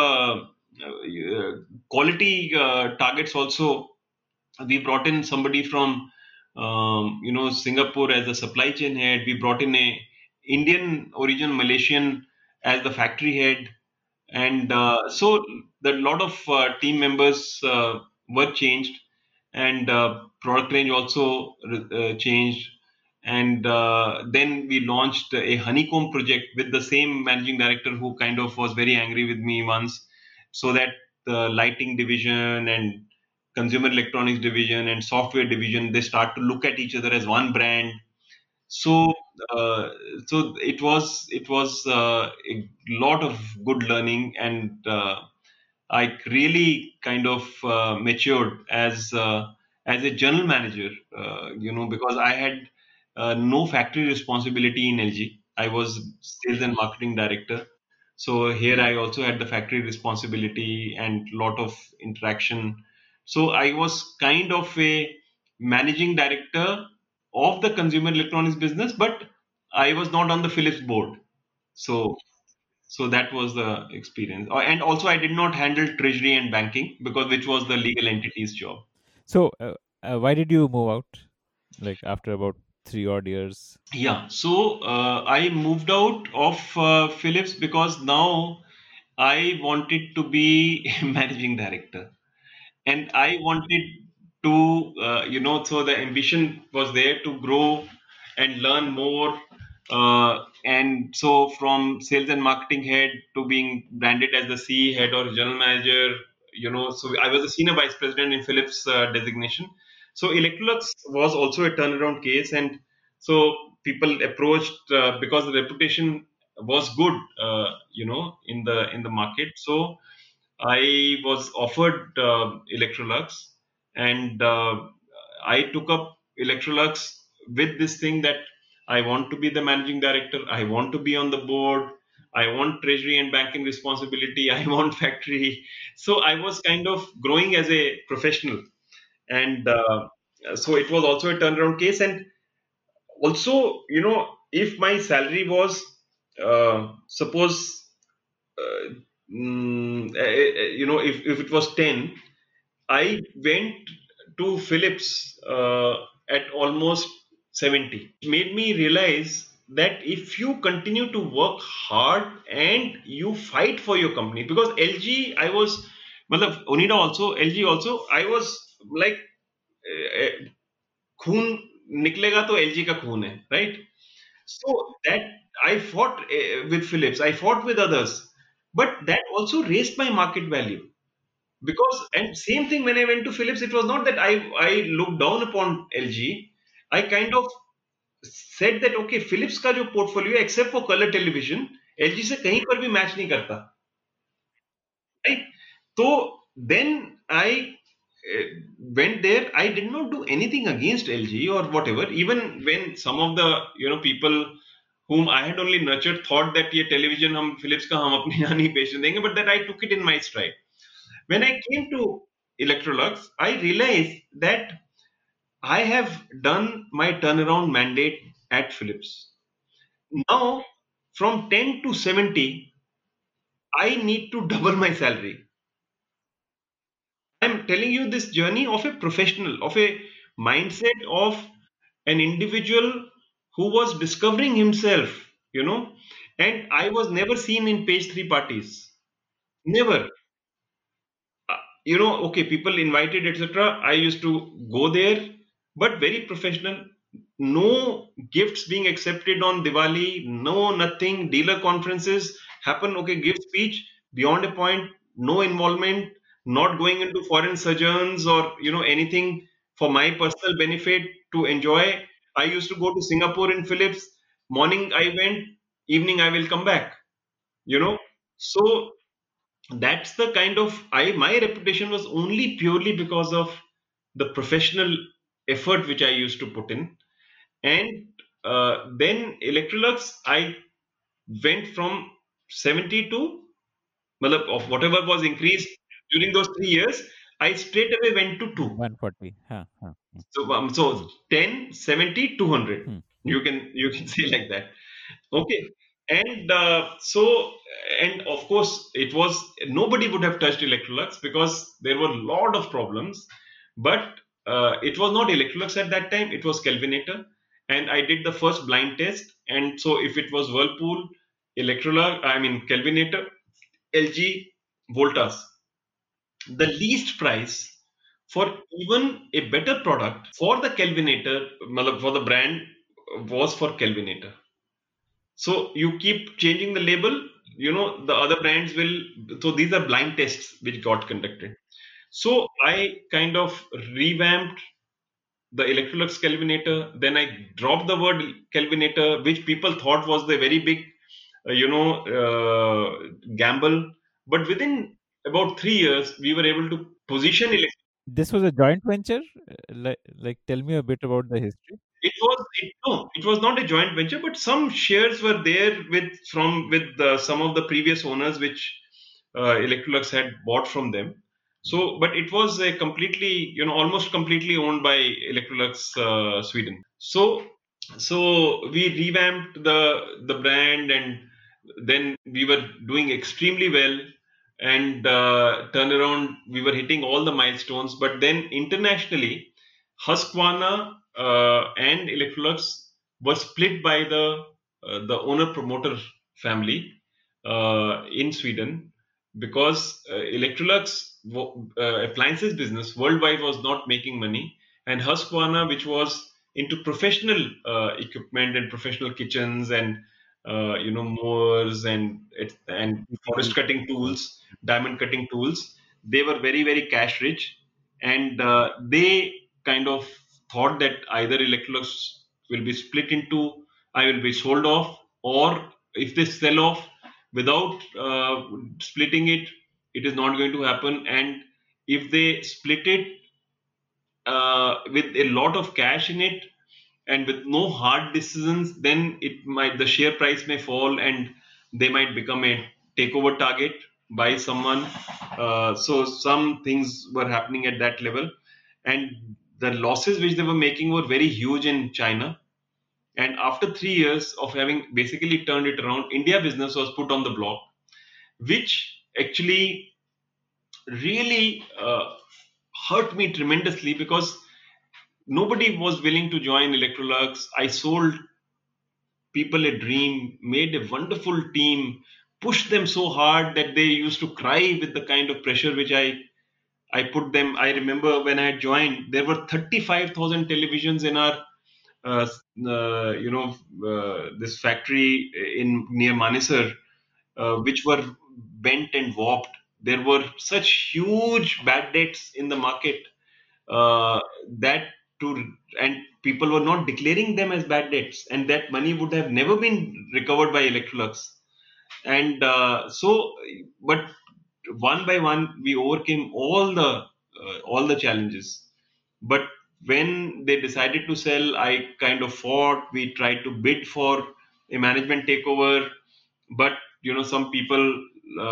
quality targets also. We brought in somebody from Singapore as the supply chain head. We brought in a Indian origin Malaysian as the factory head, and so the lot of team members were changed. and product range also changed. And then we launched a honeycomb project with the same managing director who kind of was very angry with me once, so that the lighting division and consumer electronics division and software division, they start to look at each other as one brand. So uh, so it was a lot of good learning, and I really kind of matured as a general manager, because I had no factory responsibility in LG. I was sales and marketing director. So here I also had the factory responsibility and lot of interaction. So I was kind of a managing director of the consumer electronics business, but I was not on the Philips board. So so that was the experience. And also, I did not handle treasury and banking because which was the legal entity's job. So, why did you move out? Like after about 3 odd years. Yeah. So I moved out of Philips because now I wanted to be a managing director, and I wanted to, so the ambition was there to grow and learn more. And so from sales and marketing head to being branded as the CE head or general manager, so I was a senior vice president in Philips designation. So Electrolux was also a turnaround case, and so people approached because the reputation was good, in the market. So I was offered Electrolux, and I took up Electrolux with this thing that I want to be the managing director, I want to be on the board, I want treasury and banking responsibility, I want factory. So I was kind of growing as a professional, and so it was also a turnaround case. And also, if my salary was, suppose, uh, if it was 10, I went to Philips at almost 70. It made me realize that if you continue to work hard and you fight for your company, because LG, I was, matlab, Onida also, LG also, I was like, uh, खून निकलेगा तो LG का खून है, right? So that I fought with Philips, I fought with others, but that also raised my market value. Because, and same thing when I went to Philips, it was not that I looked down upon LG. I kind of said that okay, Philips का जो portfolio है, except for color television, LG से कहीं पर भी match नहीं करता, right? So then I went there. I did not do anything against LG or whatever. Even when some of the people whom I had only nurtured thought that ये television हम Philips का हम अपने यहाँ नहीं बेचने देंगे, but that I took it in my stride. When I came to Electrolux, I realized that I have done my turnaround mandate at Philips. Now, from 10 to 70, I need to double my salary. I'm telling you this journey of a professional, of a mindset of an individual who was discovering himself, and I was never seen in page three parties. Never. Okay, people invited, etc. I used to go there, but very professional. No gifts being accepted on Diwali, no nothing. Dealer conferences happen, okay, give speech beyond a point, no involvement, not going into foreign sojourns or anything for my personal benefit to enjoy. I used to go to Singapore in Philips. Morning I went, evening I will come back. You know, so that's the kind of I my reputation was only purely because of the professional effort which I used to put in. And then Electrolux, I went from 70 to matlab, of whatever was increased during those 3 years, I straight away went to 2. 140. Huh, huh. So 10, 70, 200. Hmm. You can say like that. Okay. And and of course, it was nobody would have touched Electrolux because there were a lot of problems. But it was not Electrolux at that time, it was Kelvinator. And I did the first blind test. And so if it was Whirlpool, Electrolux, I mean Kelvinator, LG, Voltas, the least price for even a better product for the Kelvinator, matlab for the brand was for Kelvinator. So you keep changing the label, the other brands will. So these are blind tests which got conducted. So I kind of revamped the Electrolux Kelvinator. Then I dropped the word Kelvinator, which people thought was the very big, gamble. But within about 3 years, we were able to position This was a joint venture. Tell me a bit about the history. it was not a joint venture, but some shares were there with some of the previous owners, which Electrolux had bought from them. So, but it was a completely, almost completely owned by Electrolux Sweden. So we revamped the brand, and then we were doing extremely well, and turnaround, we were hitting all the milestones. But then internationally, Husqvarna and Electrolux were split by the owner promoter family in Sweden, because Electrolux appliances business worldwide was not making money, and Husqvarna, which was into professional equipment and professional kitchens and mowers and forest cutting tools, diamond cutting tools, they were very very cash rich, and they kind of thought that either Electrolux will be split into, I will be sold off, or if they sell off without splitting it, it is not going to happen. And if they split it with a lot of cash in it and with no hard decisions, then the share price may fall, and they might become a takeover target by someone. So some things were happening at that level, and the losses which they were making were very huge in China. And after 3 years of having basically turned it around, India business was put on the block, which actually really hurt me tremendously, because nobody was willing to join Electrolux. I sold people a dream, made a wonderful team, pushed them so hard that they used to cry with the kind of pressure which I put them. I remember when I joined, there were 35,000 televisions in our uh, this factory in near Manesar, which were bent and warped. There were such huge bad debts in the market, uh, that to and people were not declaring them as bad debts, and that money would have never been recovered by Electrolux. And but one by one, we overcame all the challenges. But when they decided to sell, I kind of fought. We tried to bid for a management takeover, but some people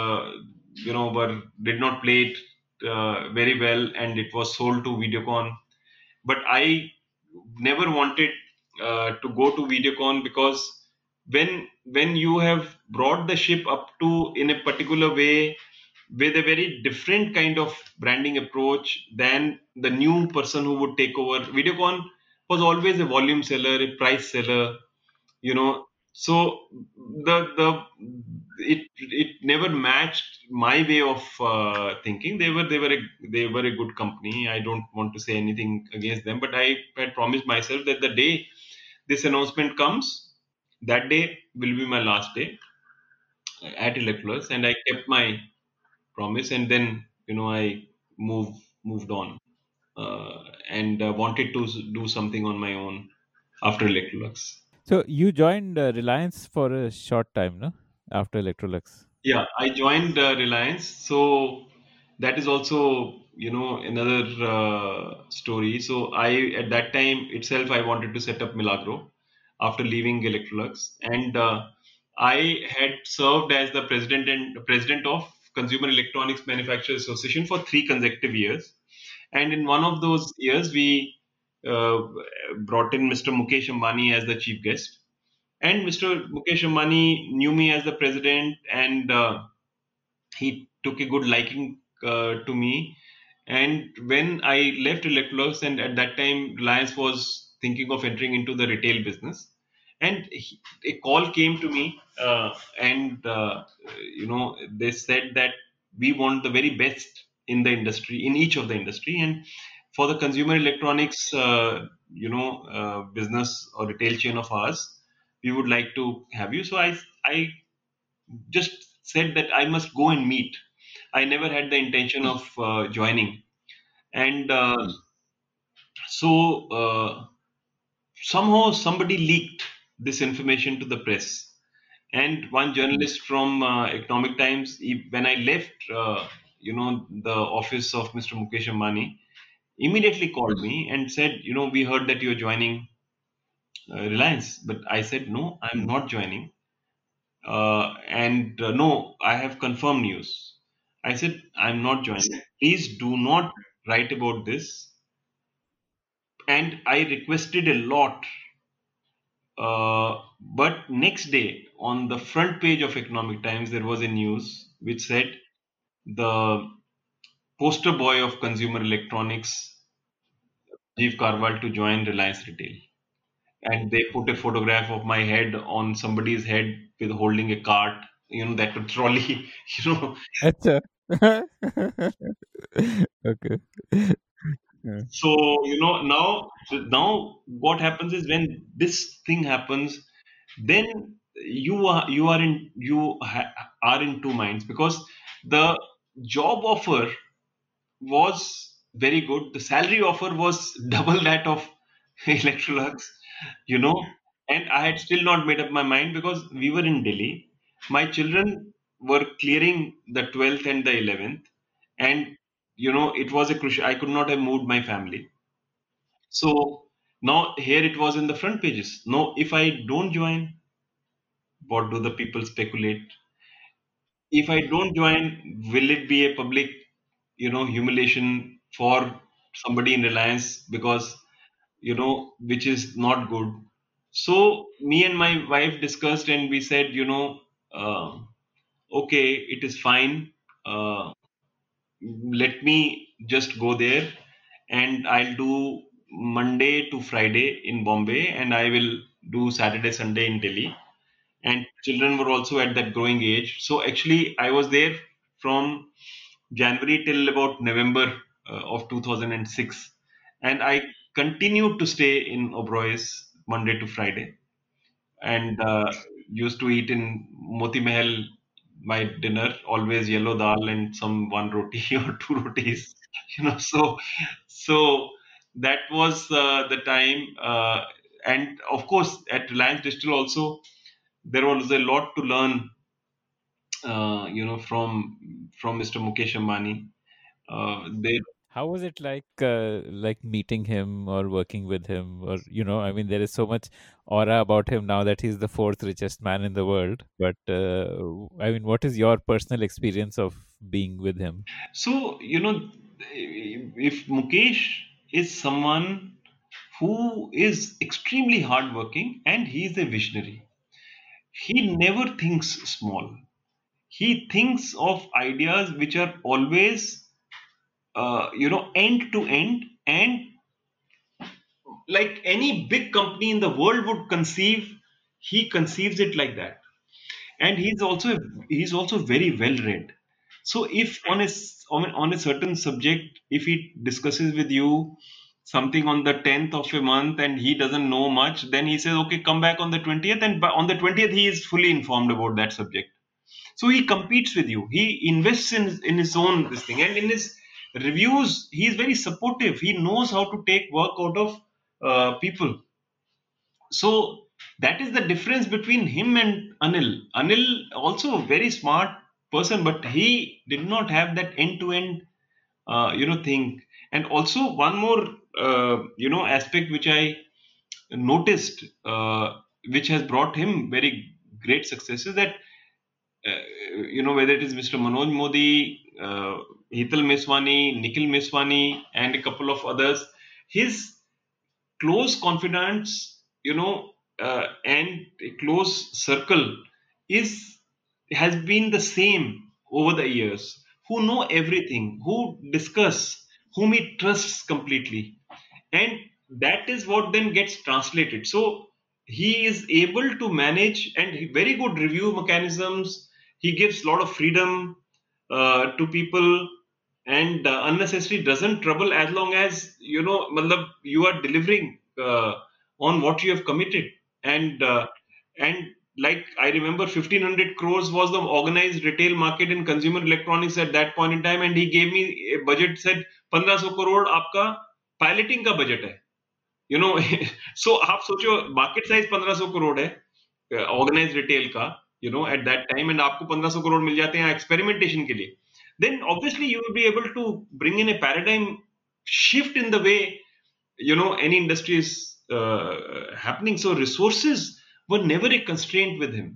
did not play it very well, and it was sold to Videocon. But I never wanted to go to Videocon, because when you have brought the ship up to in a particular way, with a very different kind of branding approach than the new person who would take over, Videocon was always a volume seller, a price seller, so the it never matched my way of thinking. They were a good company. I don't want to say anything against them, but I had promised myself that the day this announcement comes, that day will be my last day at Electrolux, and I kept my promise. And then I moved on, and wanted to do something on my own after Electrolux. So you joined Reliance for a short time, no? After Electrolux. Yeah, I joined Reliance. So that is also, another story. So at that time itself, I wanted to set up Milagro after leaving Electrolux, and I had served as the president of Consumer Electronics Manufacturers Association for 3 consecutive years. And in one of those years, we uh, brought in Mr. Mukesh Ambani as the chief guest, and Mr. Mukesh Ambani knew me as the president, and he took a good liking to me. And when I left Electrolux, and at that time Reliance was thinking of entering into the retail business, and a call came to me, and they said that we want the very best in the industry, in each of the industry, and for the consumer electronics, business or retail chain of ours, we would like to have you. So I just said that I must go and meet. I never had the intention of joining, and so somehow somebody leaked this information to the press. And one journalist from Economic Times, when I left, the office of Mr. Mukesh Ambani, immediately called me and said, we heard that you're joining Reliance. But I said, no, I'm not joining. And no, I have confirmed news. I said, I'm not joining. Please do not write about this. And I requested a lot. But next day, on the front page of Economic Times, there was a news which said the poster boy of consumer electronics, Jeev Karwal, to join Reliance Retail. And they put a photograph of my head on somebody's head with holding a cart, that trolley, you know. Acha. Okay. Yeah. So, now what happens is when this thing happens, then are in two minds, because the job offer was very good. The salary offer was double that of Electrolux, you know, and I had still not made up my mind because we were in Delhi. My children were clearing the 12th and the 11th, and it was a crucial. I could not have moved my family. So now here it was in the front pages. No, if I don't join, what do the people speculate? If I don't join, will it be a public, humiliation for somebody in Reliance, because which is not good. So me and my wife discussed and we said, uh, okay, it is fine. Let me just go there and I'll do Monday to Friday in Bombay and I will do Saturday, Sunday in Delhi. And children were also at that growing age. So actually, I was there from January till about November of 2006. And I continued to stay in Oberoi's Monday to Friday and used to eat in Moti Mahal my dinner, always yellow dal and some one roti or two rotis, So that was the time. And of course, at Reliance Digital also, there was a lot to learn, from Mr. Mukesh Ambani. They How was it like meeting him or working with him? Or, I mean, there is so much aura about him now that he's the fourth richest man in the world. But, I mean, what is your personal experience of being with him? So, if Mukesh is someone who is extremely hardworking and he is a visionary, he never thinks small. He thinks of ideas which are always, end to end, and like any big company in the world would conceive, he conceives it like that. And he's also very well read. So if on a certain subject, if he discusses with you something on the 10th of a month and he doesn't know much, then he says, okay, come back on the 20th, and on the 20th he is fully informed about that subject. So he competes with you, he invests in his own this thing, and in his reviews he is very supportive. He knows how to take work out of people. So that is the difference between him and Anil. Anil also a very smart person, but he did not have that end-to-end, thing. And also one more, aspect which I noticed, which has brought him very great success, is that, whether it is Mr. Manoj Modi, Hital Meswani, Nikhil Meswani, and a couple of others, his close confidants, and a close circle is has been the same over the years, who know everything, who discuss, whom he trusts completely, and that is what then gets translated. So he is able to manage, and very good review mechanisms. He gives a lot of freedom to people, and unnecessary doesn't trouble as long as matlab, you are delivering on what you have committed. And uh, and like I remember 1500 crores was the organized retail market in consumer electronics at that point in time, and he gave me a budget, said 1500 crore आपका piloting का budget है, you know. So आप सोचो market size 1500 crore है organise retail का, at that time, and आपको 1500 करोड़ मिल जाते हैं एक्सपेरिमेंटेशन के लिए, then obviously you will be able to bring in a paradigm shift in the way any industry is happening. So resources were never a constraint with him.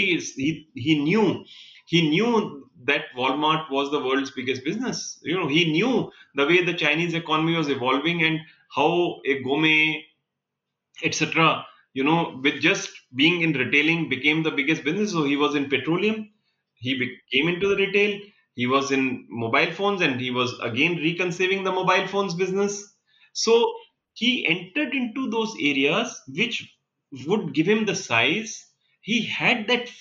He knew that Walmart was the world's biggest business. He knew the way the Chinese economy was evolving and how a gourmet, etc., with just being in retailing became the biggest business. So he was in petroleum, came into the retail, he was in mobile phones, and he was again reconceiving the mobile phones business. So he entered into those areas which would give him the size. He had that,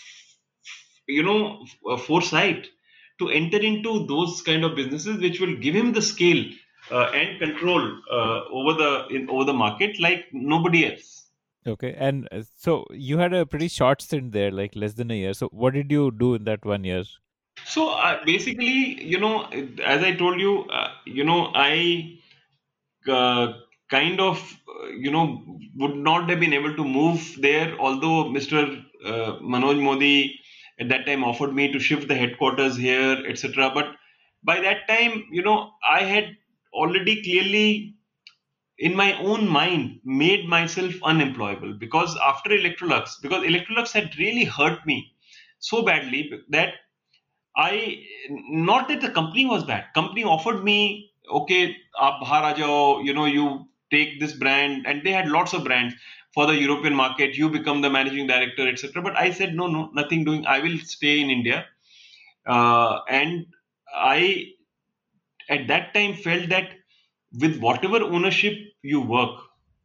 foresight to enter into those kind of businesses which will give him the scale and control over the market like nobody else. Okay, and so you had a pretty short stint there, like less than a year. So what did you do in that 1 year? So basically, as I told you, I kind of, would not have been able to move there, although Mr. Manoj Modi at that time offered me to shift the headquarters here, etc. But by that time, I had already clearly in my own mind made myself unemployable, because after Electrolux had really hurt me so badly that I, not that the company was bad. Company offered me, okay, aap bahar aa jao, you take this brand, and they had lots of brands for the European market. You become the managing director, etc. But I said, no, no, nothing doing. I will stay in India. And I, at that time, felt that with whatever ownership you work,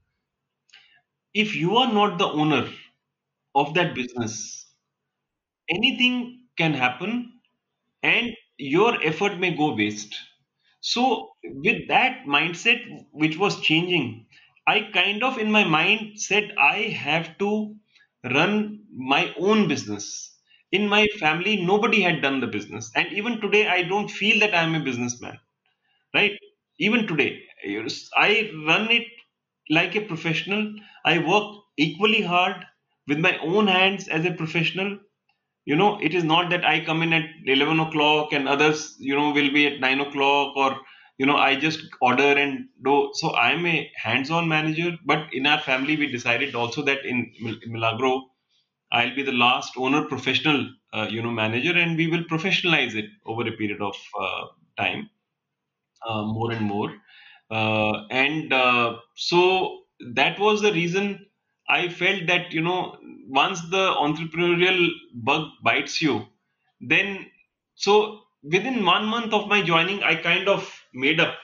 if you are not the owner of that business, anything can happen and your effort may go waste. So, with that mindset, which was changing, I kind of in my mind said, I have to run my own business. In my family, nobody had done the business. And even today, I don't feel that I'm a businessman, right? Even today, I run it like a professional. I work equally hard with my own hands as a professional. It is not that I come in at 11 o'clock and others, will be at 9 o'clock, or I just order and do. So I'm a hands-on manager. But in our family, we decided also that in Milagro, I'll be the last owner professional, manager, and we will professionalize it over a period of time, more and more. And so that was the reason I felt that, once the entrepreneurial bug bites you, then, so within 1 month of my joining, I kind of made up,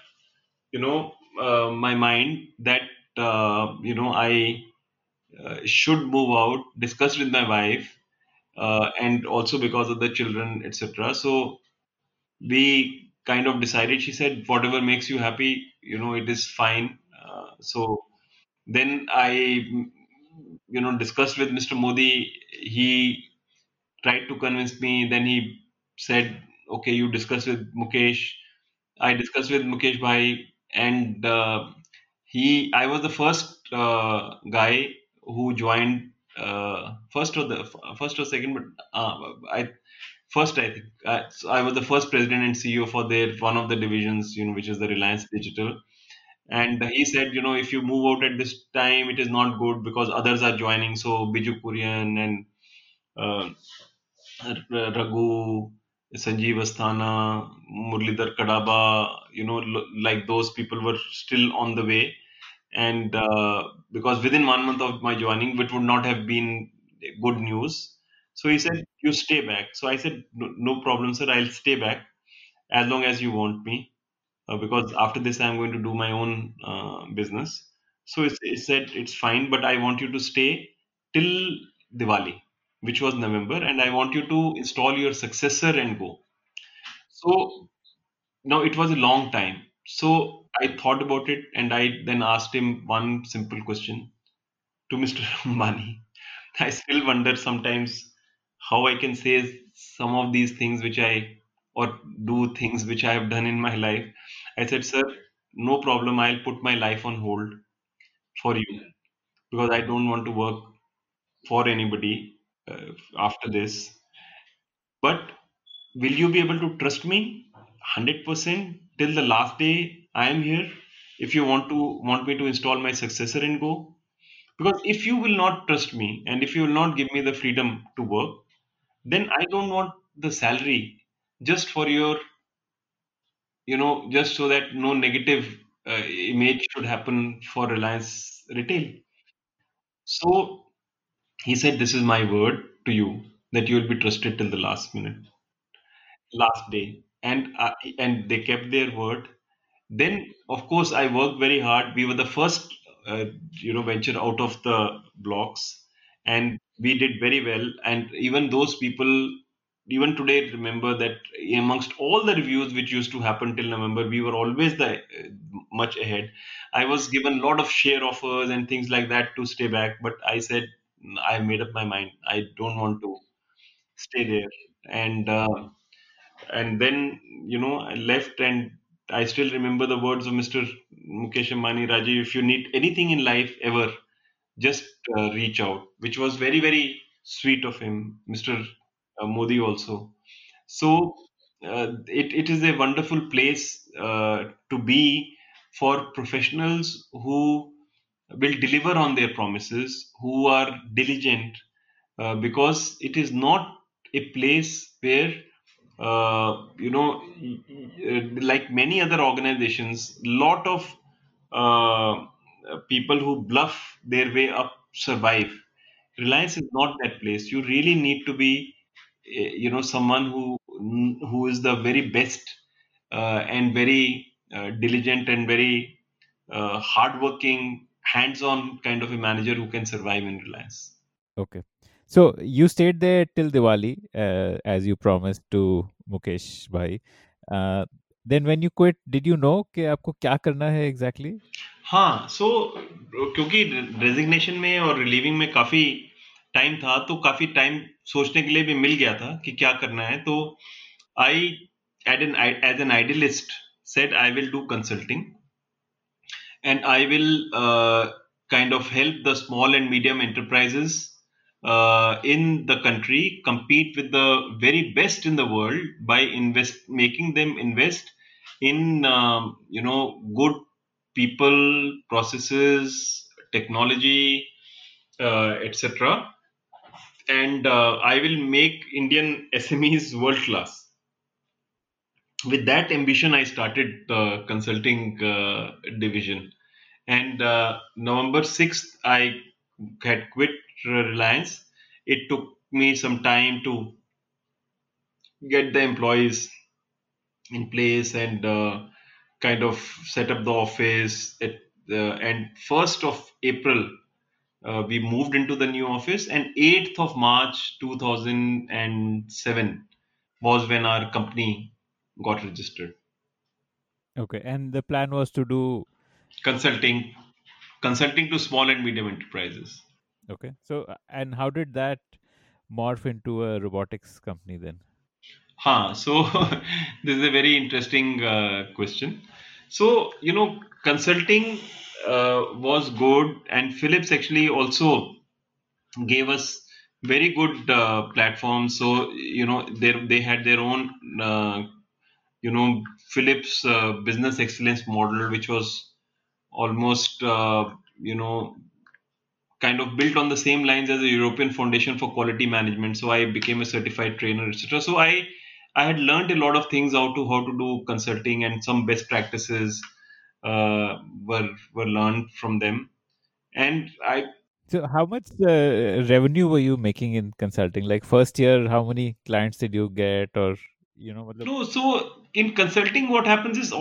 my mind that, I should move out, discussed with my wife, and also because of the children, etc. So we kind of decided, she said, whatever makes you happy, it is fine. So then I, discussed with Mr. Modi. He tried to convince me. Then he said, okay, you discuss with Mukesh. I discussed with Mukesh Bhai, and I was the first guy who joined, first or second, but I first, I think. So I was the first president and CEO for their one of the divisions, which is the Reliance Digital. And he said, if you move out at this time, it is not good because others are joining. So Biju Kurian and uh, Raghu, Sanjeev Asthana, Murlidhar Kadaba, like those people were still on the way. And because within 1 month of my joining, which would not have been good news. So he said, you stay back. So I said, no, no problem, sir. I'll stay back as long as you want me, because after this, I'm going to do my own business. So he said, it's fine, but I want you to stay till Diwali, which was November, and I want you to install your successor and go. So Now it was a long time. So I thought about it and I then asked him one simple question to Mr. Ambani. I still wonder sometimes how I can say some of these things which or do things which I have done in my life. I said, sir, no problem. I'll put my life on hold for you because I don't want to work for anybody after this. But will you be able to trust me 100% till the last day I am here? If you want me to install my successor in Go, because if you will not trust me and if you will not give me the freedom to work, then I don't want the salary just for your, just so that no negative image should happen for Reliance Retail. So he said, "This is my word to you that you will be trusted till the last minute, last day," and they kept their word. Then, of course, I worked very hard. We were the first, venture out of the blocks, and we did very well. And even those people, even today, remember that amongst all the reviews which used to happen till November, we were always the much ahead. I was given a lot of share offers and things like that to stay back, but I said I made up my mind. I don't want to stay there, and then I left, and I still remember the words of Mr. Mukesh Ambani. Rajiv, if you need anything in life ever, just reach out, which was very very sweet of him. Mr. Modi also. So it is a wonderful place to be for professionals who will deliver on their promises, who are diligent, because it is not a place where like many other organizations, lot of people who bluff their way up survive. Reliance is not that place. You really need to be, someone who is the very best and very diligent and very hardworking, hands-on kind of a manager who can survive in Reliance. Okay. So you stayed there till Diwali, as you promised to Mukesh bhai. Uh, then when you quit, did you know कि आपको क्या करना है exactly? हाँ, सो क्योंकि resignation में और relieving में काफी टाइम था, तो काफी टाइम सोचने के लिए भी मिल गया था कि क्या करना है. तो I as an idealist said I will do consulting and I will kind of help the small and medium enterprises in the country compete with the very best in the world by making them invest in good people, processes, technology, etc. And I will make Indian SMEs world class. With that ambition, I started the consulting division. And November 6th, I had quit Reliance. It took me some time to get the employees in place and kind of set up the office. And 1st of April, we moved into the new office, and 8th of March 2007 was when our company got registered. Okay. And the plan was to do. Consulting, consulting to small and medium enterprises. Okay. So, and how did that morph into a robotics company then? So this is a very interesting question. So, consulting was good, and Philips actually also gave us very good platforms. So, they had their own, Philips business excellence model, which was almost, kind of built on the same lines as the European Foundation for Quality Management. So I became a certified trainer, etc. So I had learned a lot of things how to do consulting, and some best practices were learned from them. And I So, how much revenue were you making in consulting? Like first year, how many clients did you get, or matlab- no so in consulting, what happens is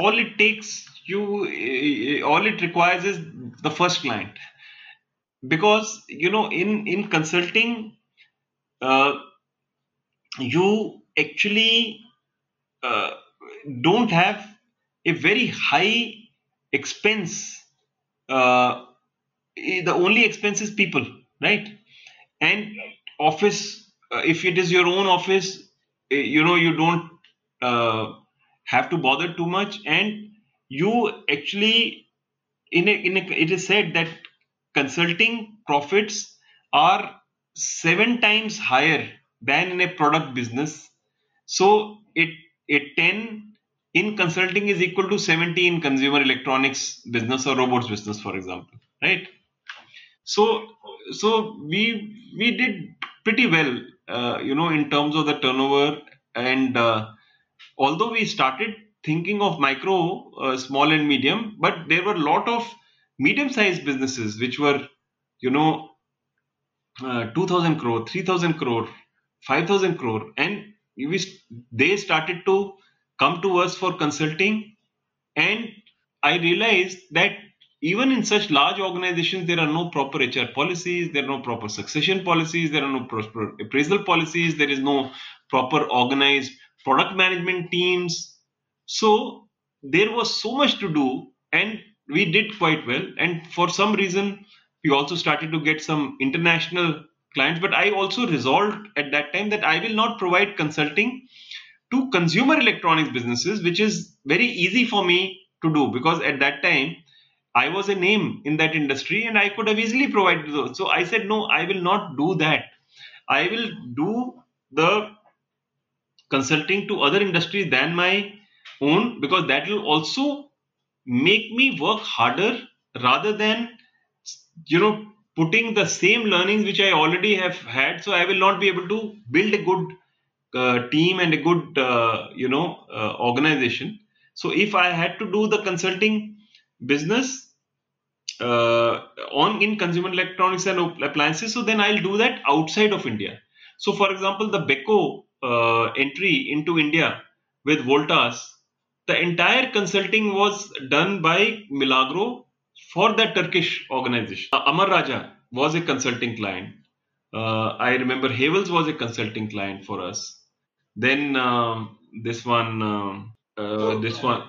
all it requires is the first client, because in consulting uh, you actually uh, don't have a very high expense. Uh, the only expense is people, right? And office, if it is your own office, you don't uh, have to bother too much, and you actually it is said that consulting profits are 7 times higher than in a product business. So a 10 in consulting is equal to 70 in consumer electronics business or robots business, for example, right? So we did pretty well, in terms of the turnover. And although we started thinking of micro, small and medium, but there were a lot of medium-sized businesses which were, you know, 2,000 crore, 3,000 crore, 5,000 crore, and they started to come to us for consulting. And I realized that even in such large organizations, there are no proper HR policies, there are no proper succession policies, there are no proper appraisal policies, there is no proper organized product management teams. So there was so much to do, and we did quite well. And for some reason, we also started to get some international clients. But I also resolved at that time that I will not provide consulting to consumer electronics businesses, which is very easy for me to do, because at that time I was a name in that industry and I could have easily provided those. So I said, no, I will not do that. I will do the consulting to other industries than my own, because that will also make me work harder rather than, you know, putting the same learnings which I already have had. So I will not be able to build a good team and a good organization. So if I had to do the consulting business on in consumer electronics and appliances, so then I'll do that outside of India. So for example, the Beko entry into India with Voltas, the entire consulting was done by Milagro for that Turkish organization. Amar Raja was a consulting client. I remember Havels was a consulting client for us. Then this one,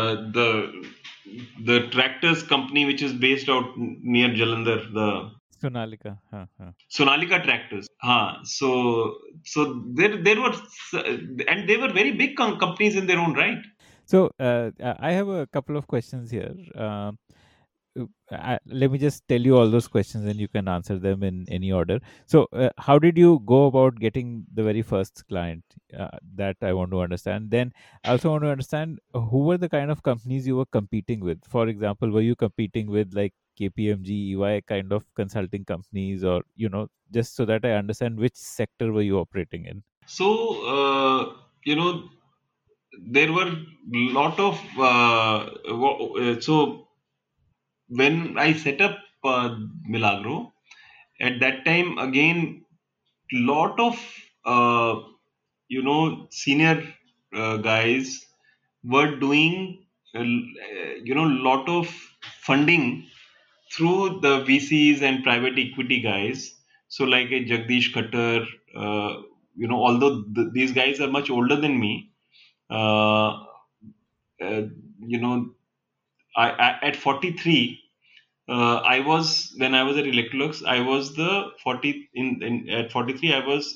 the tractors company which is based out near Jalandhar, the Sonalika. Sonalika tractors. So there were, and they were very big companies in their own right. So I have a couple of questions here. Let me just tell you all those questions and you can answer them in any order. So, how did you go about getting the very first client? That I want to understand. Then, I also want to understand who were the kind of companies you were competing with. For example, were you competing with like KPMG, EY kind of consulting companies, or just so that I understand which sector were you operating in? So there were lot of so when I set up Milagro, at that time again lot of senior guys were doing lot of funding through the VCs and private equity guys. So like a Jagdish Khattar, although these guys are much older than me, uh, you know, at 43, I was when I was at Electrolux, I was the 40 in at 43. I was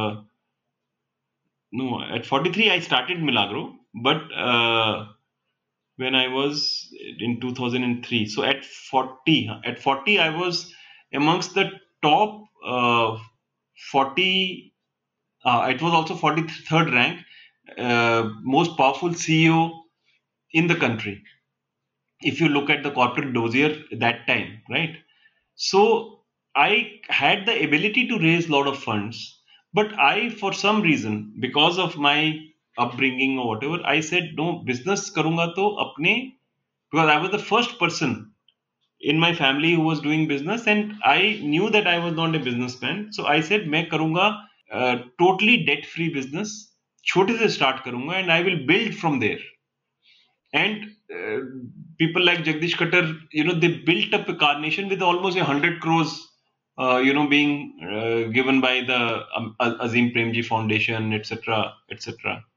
no at 43 I started Milagro, but when I was in 2003. So at 40 I was amongst the top 40. It was also 43rd rank, most powerful CEO in the country, if you look at the corporate dossier that time, right? So I had the ability to raise a lot of funds, but I, for some reason, because of my upbringing or whatever, I said no, business karunga to apne, because I was the first person in my family who was doing business, and I knew that I was not a businessman. So I said, मैं करूँगा totally debt free business, छोटे से start करूँगा, and I will build from there. And people like Jagdish Khattar, they built up a carnation with almost 100 crores, being given by the Azim Premji Foundation, etc., etc.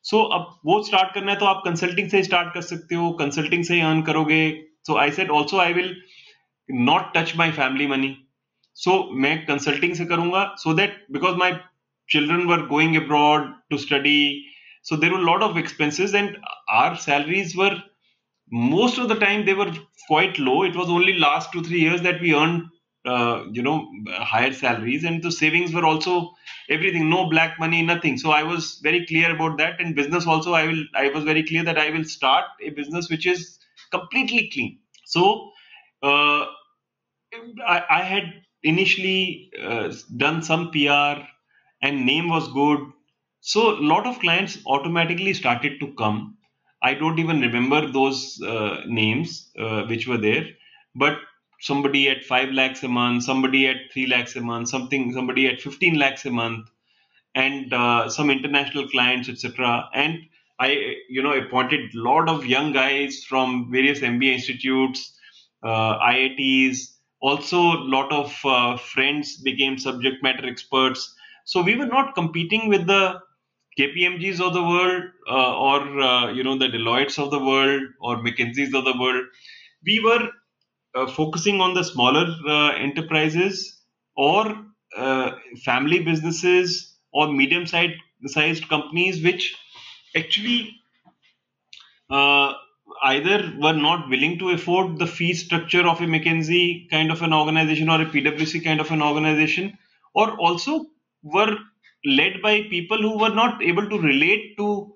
सो अब वो start करना है तो आप consulting से start कर सकते हो, कंसल्टिंग से ही अर्न करोगे. So I said also I will not touch my family money. So मैं कंसल्टिंग से करूंगा, so that because my children were going abroad to study, so there were a lot of expenses, and our salaries were most of the time they were quite low. It was only last 2-3 years that we earned higher salaries, and the savings were also everything, no black money, nothing. So I was very clear about that. And business also, I was very clear that I will start a business which is completely clean. So uh, I had initially done some PR, and name was good. So a lot of clients automatically started to come. I don't even remember those names which were there, but somebody at 5 lakhs a month, somebody at 3 lakhs a month, somebody at 15 lakhs a month, and some international clients, etc. And I, appointed a lot of young guys from various MBA institutes, IITs. Also, a lot of friends became subject matter experts. So we were not competing with the KPMGs of the world, or the Deloittes of the world, or McKinsey's of the world. We were focusing on the smaller enterprises, or family businesses, or medium sized companies, which actually uh, either were not willing to afford the fee structure of a McKinsey kind of an organization or a PwC kind of an organization, or also were led by people who were not able to relate to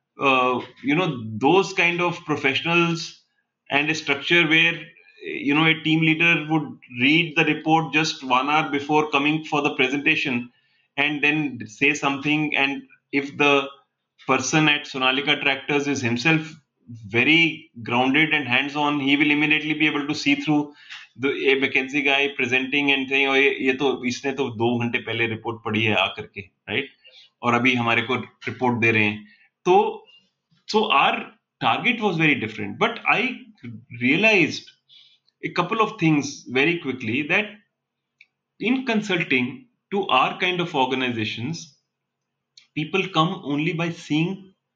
those kind of professionals, and a structure where a team leader would read the report just 1 hour before coming for the presentation, and then say something. And if the person at Sonalika Tractors is himself very grounded and hands on, he will immediately be able to see through a McKinsey guy presenting and saying, oh, ये तो इसने तो 2 घंटे पहले report पढ़ी है आकर के, राइट, और अभी हमारे को रिपोर्ट दे रहे हैं. तो so our target was very different. But I realized a couple of things very quickly, that in consulting to our kind of organizations, people come only by seeing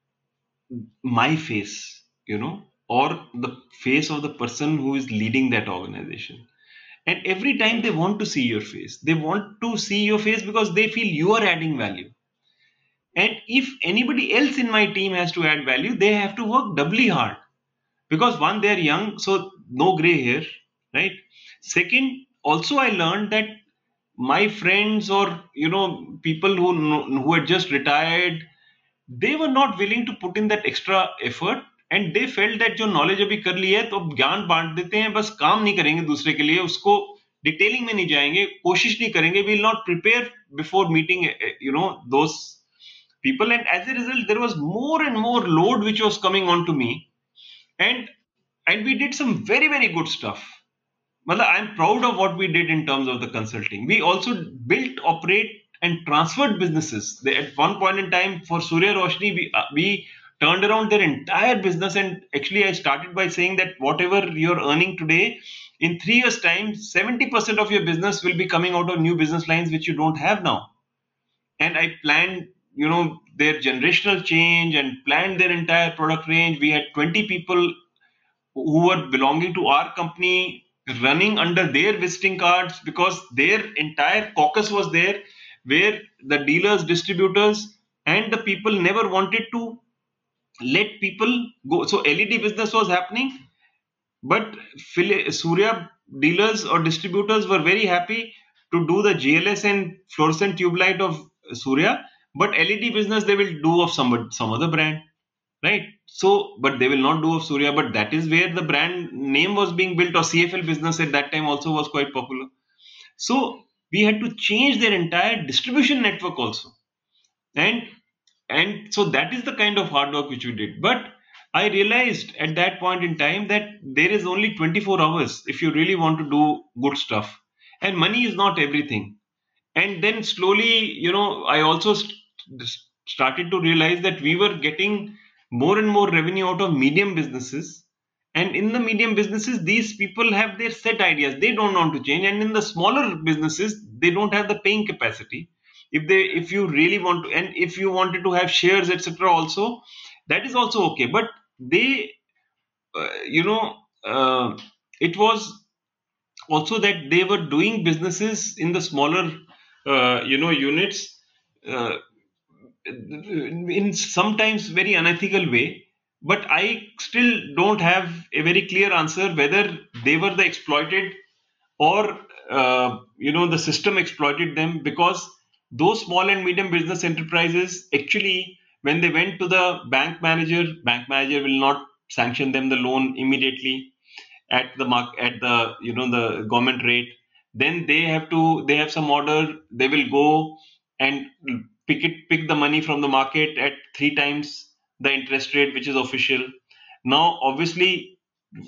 my face, or the face of the person who is leading that organization. And every time they want to see your face, they want to see your face because they feel you are adding value. And if anybody else in my team has to add value, they have to work doubly hard, because one, they're young, so no gray hair, right? Second, also I learned that my friends, or people who had just retired, they were not willing to put in that extra effort, and they felt that जो knowledge अभी कर ली है तो अब ज्ञान बांट देते हैं, बस काम नहीं करेंगे दूसरे के लिए, उसको डिटेलिंग में नहीं जाएंगे, कोशिश नहीं करेंगे, will not prepare before meeting those people. And as a result, there was more and more load which was coming on to me. And we did some very, very good stuff. I'm proud of what we did in terms of the consulting. We also built, operate, and transferred businesses. At one point in time, for Surya Roshni, we turned around their entire business. And actually, I started by saying that whatever you're earning today, in 3 years' time, 70% of your business will be coming out of new business lines which you don't have now. And I planned, their generational change, and planned their entire product range. We had 20 people who were belonging to our company running under their visiting cards, because their entire caucus was there, where the dealers, distributors, and the people never wanted to let people go. So LED business was happening, but Surya dealers or distributors were very happy to do the GLS and fluorescent tube light of Surya, but LED business they will do of some other brand, right? So, but they will not do of Surya. But that is where the brand name was being built, or CFL business at that time also was quite popular. So we had to change their entire distribution network also, and so that is the kind of hard work which we did. But I realized at that point in time that there is only 24 hours if you really want to do good stuff, and money is not everything. And then slowly, I also started to realize that we were getting more and more revenue out of medium businesses. And in the medium businesses, these people have their set ideas. They don't want to change. And in the smaller businesses, they don't have the paying capacity. if you really want to, and if you wanted to have shares, etc., also, that is also okay. But they, uh, you know, uh, it was also that they were doing businesses in the smaller, units, uh, in sometimes very unethical way. But I still don't have a very clear answer whether they were the exploited, or the system exploited them, because those small and medium business enterprises, actually, when they went to the bank manager will not sanction them the loan immediately at the mark at the the government rate. Then they have some order, they will go and pick the money from the market at three times the interest rate which is official. Now obviously,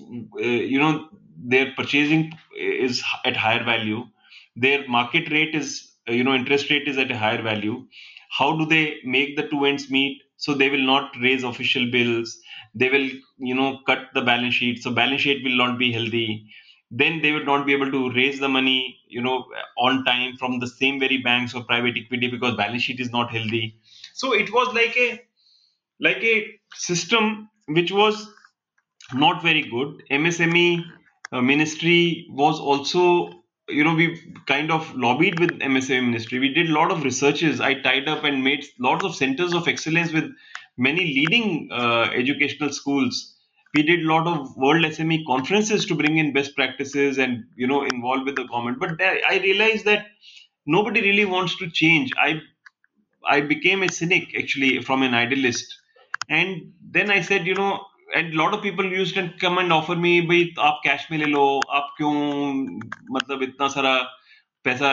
their purchasing is at higher value, their market rate is, interest rate is at a higher value. How do they make the two ends meet? So they will not raise official bills, they will cut the balance sheet, so balance sheet will not be healthy. Then they would not be able to raise the money on time from the same very banks or private equity, because balance sheet is not healthy. So it was like a system which was not very good. MSME ministry was also, we kind of lobbied with MSME ministry. We did a lot of researches. I tied up and made lots of centers of excellence with many leading educational schools. We did a lot of World SME conferences to bring in best practices and involve with the government. But I realized that nobody really wants to change. I became a cynic actually from an idealist. And then I said, and a lot of people used to come and offer me, भाई आप cash में ले लो, आप क्यों मतलब इतना सारा पैसा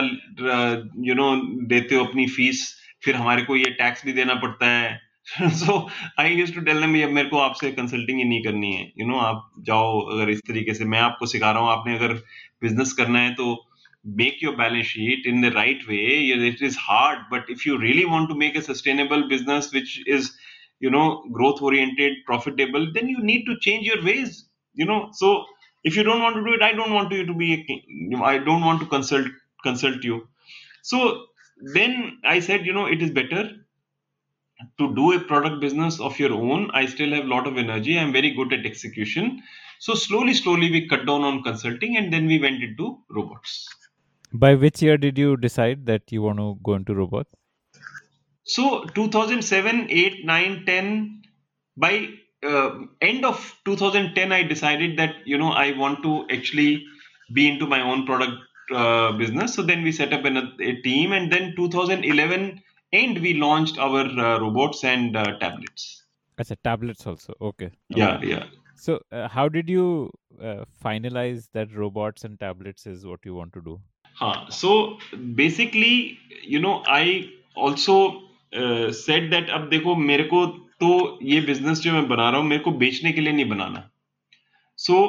देते हो अपनी फीस, फिर हमारे को ये टैक्स भी देना पड़ता है. So I used to tell them, ये मेरे को आपसे कंसल्टिंग ही नहीं करनी है, आप जाओ. अगर इस तरीके से मैं आपको सिखा रहा हूँ, आपने अगर बिजनेस करना है तो make your balance sheet in the right way. It is hard, but if you really want to make a sustainable business which is growth oriented, profitable, then you need to change your ways. So if you don't want to do it, I don't want you to be I don't want to consult you. So then I said, it is better to do a product business of your own. I still have a lot of energy, I'm very good at execution. So slowly we cut down on consulting, and then we went into robots. By which year did you decide that you want to go into robots? So 2007, 8, 9, 10. By end of 2010, I decided that I want to actually be into my own product business. So then we set up a team, and then 2011 end we launched our robots and tablets. Achha, tablets also. Okay. Yeah, yeah. So how did you finalize that robots and tablets is what you want to do? So basically, I also said that अब देखो, मेरे को तो ये business जो मैं बना रहा हूँ, मेरे को बेचने के लिए नहीं बनाना. So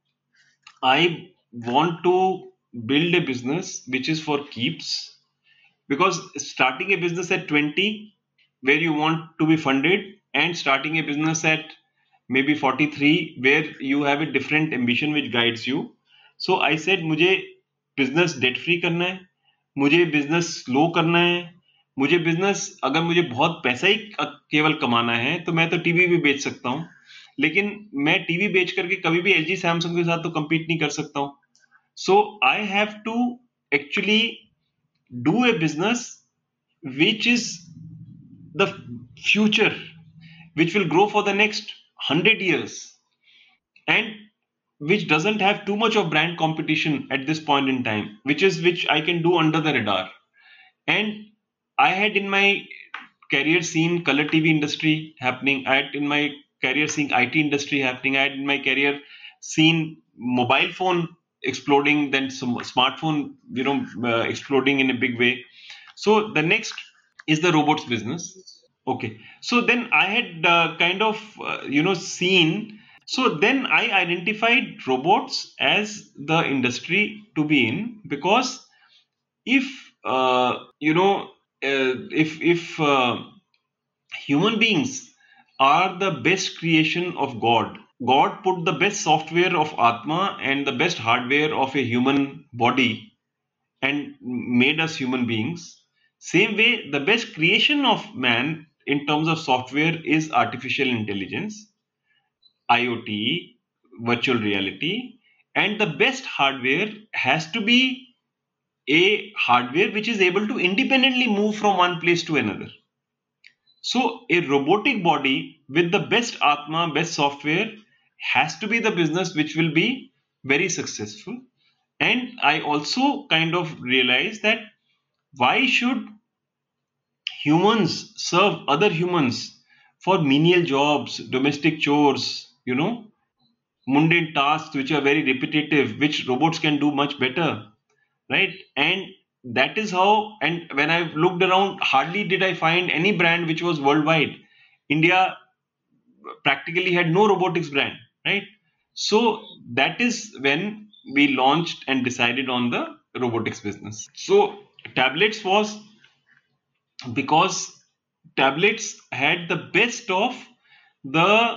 I want to build a business which is for keeps, because starting a business at 20 where you want to be funded, and starting a business at maybe 43 where you have a different ambition which guides you. So I said, मुझे business debt free करना है, मुझे business slow करना है, मुझे business, अगर मुझे बहुत पैसा ही केवल कमाना है तो मैं तो टीवी भी बेच सकता हूं, लेकिन मैं टीवी बेच करके कभी भी एलजी सैमसंग के साथ तो compete नहीं कर सकता हूं. So I have to actually do a business which is the future, which will grow for the next 100 years, and which doesn't have too much of brand competition at this point in time, which I can do under the radar. And I had in my career seen color TV industry happening. I had in my career seen IT industry happening. I had in my career seen mobile phone exploding, then some smartphone, exploding in a big way. So the next is the robots business. Okay. So then I had seen. So then I identified robots as the industry to be in, because if if human beings are the best creation of God, God put the best software of Atma and the best hardware of a human body and made us human beings. Same way, the best creation of man in terms of software is artificial intelligence, IoT, virtual reality, and the best hardware has to be a hardware which is able to independently move from one place to another. So, a robotic body with the best Atma, best software has to be the business which will be very successful. And I also kind of realized that why should humans serve other humans for menial jobs, domestic chores, mundane tasks which are very repetitive, which robots can do much better, right? And that is how, and when I looked around, hardly did I find any brand which was worldwide. India practically had no robotics brand, right? So that is when we launched and decided on the robotics business. So tablets was because tablets had the best of the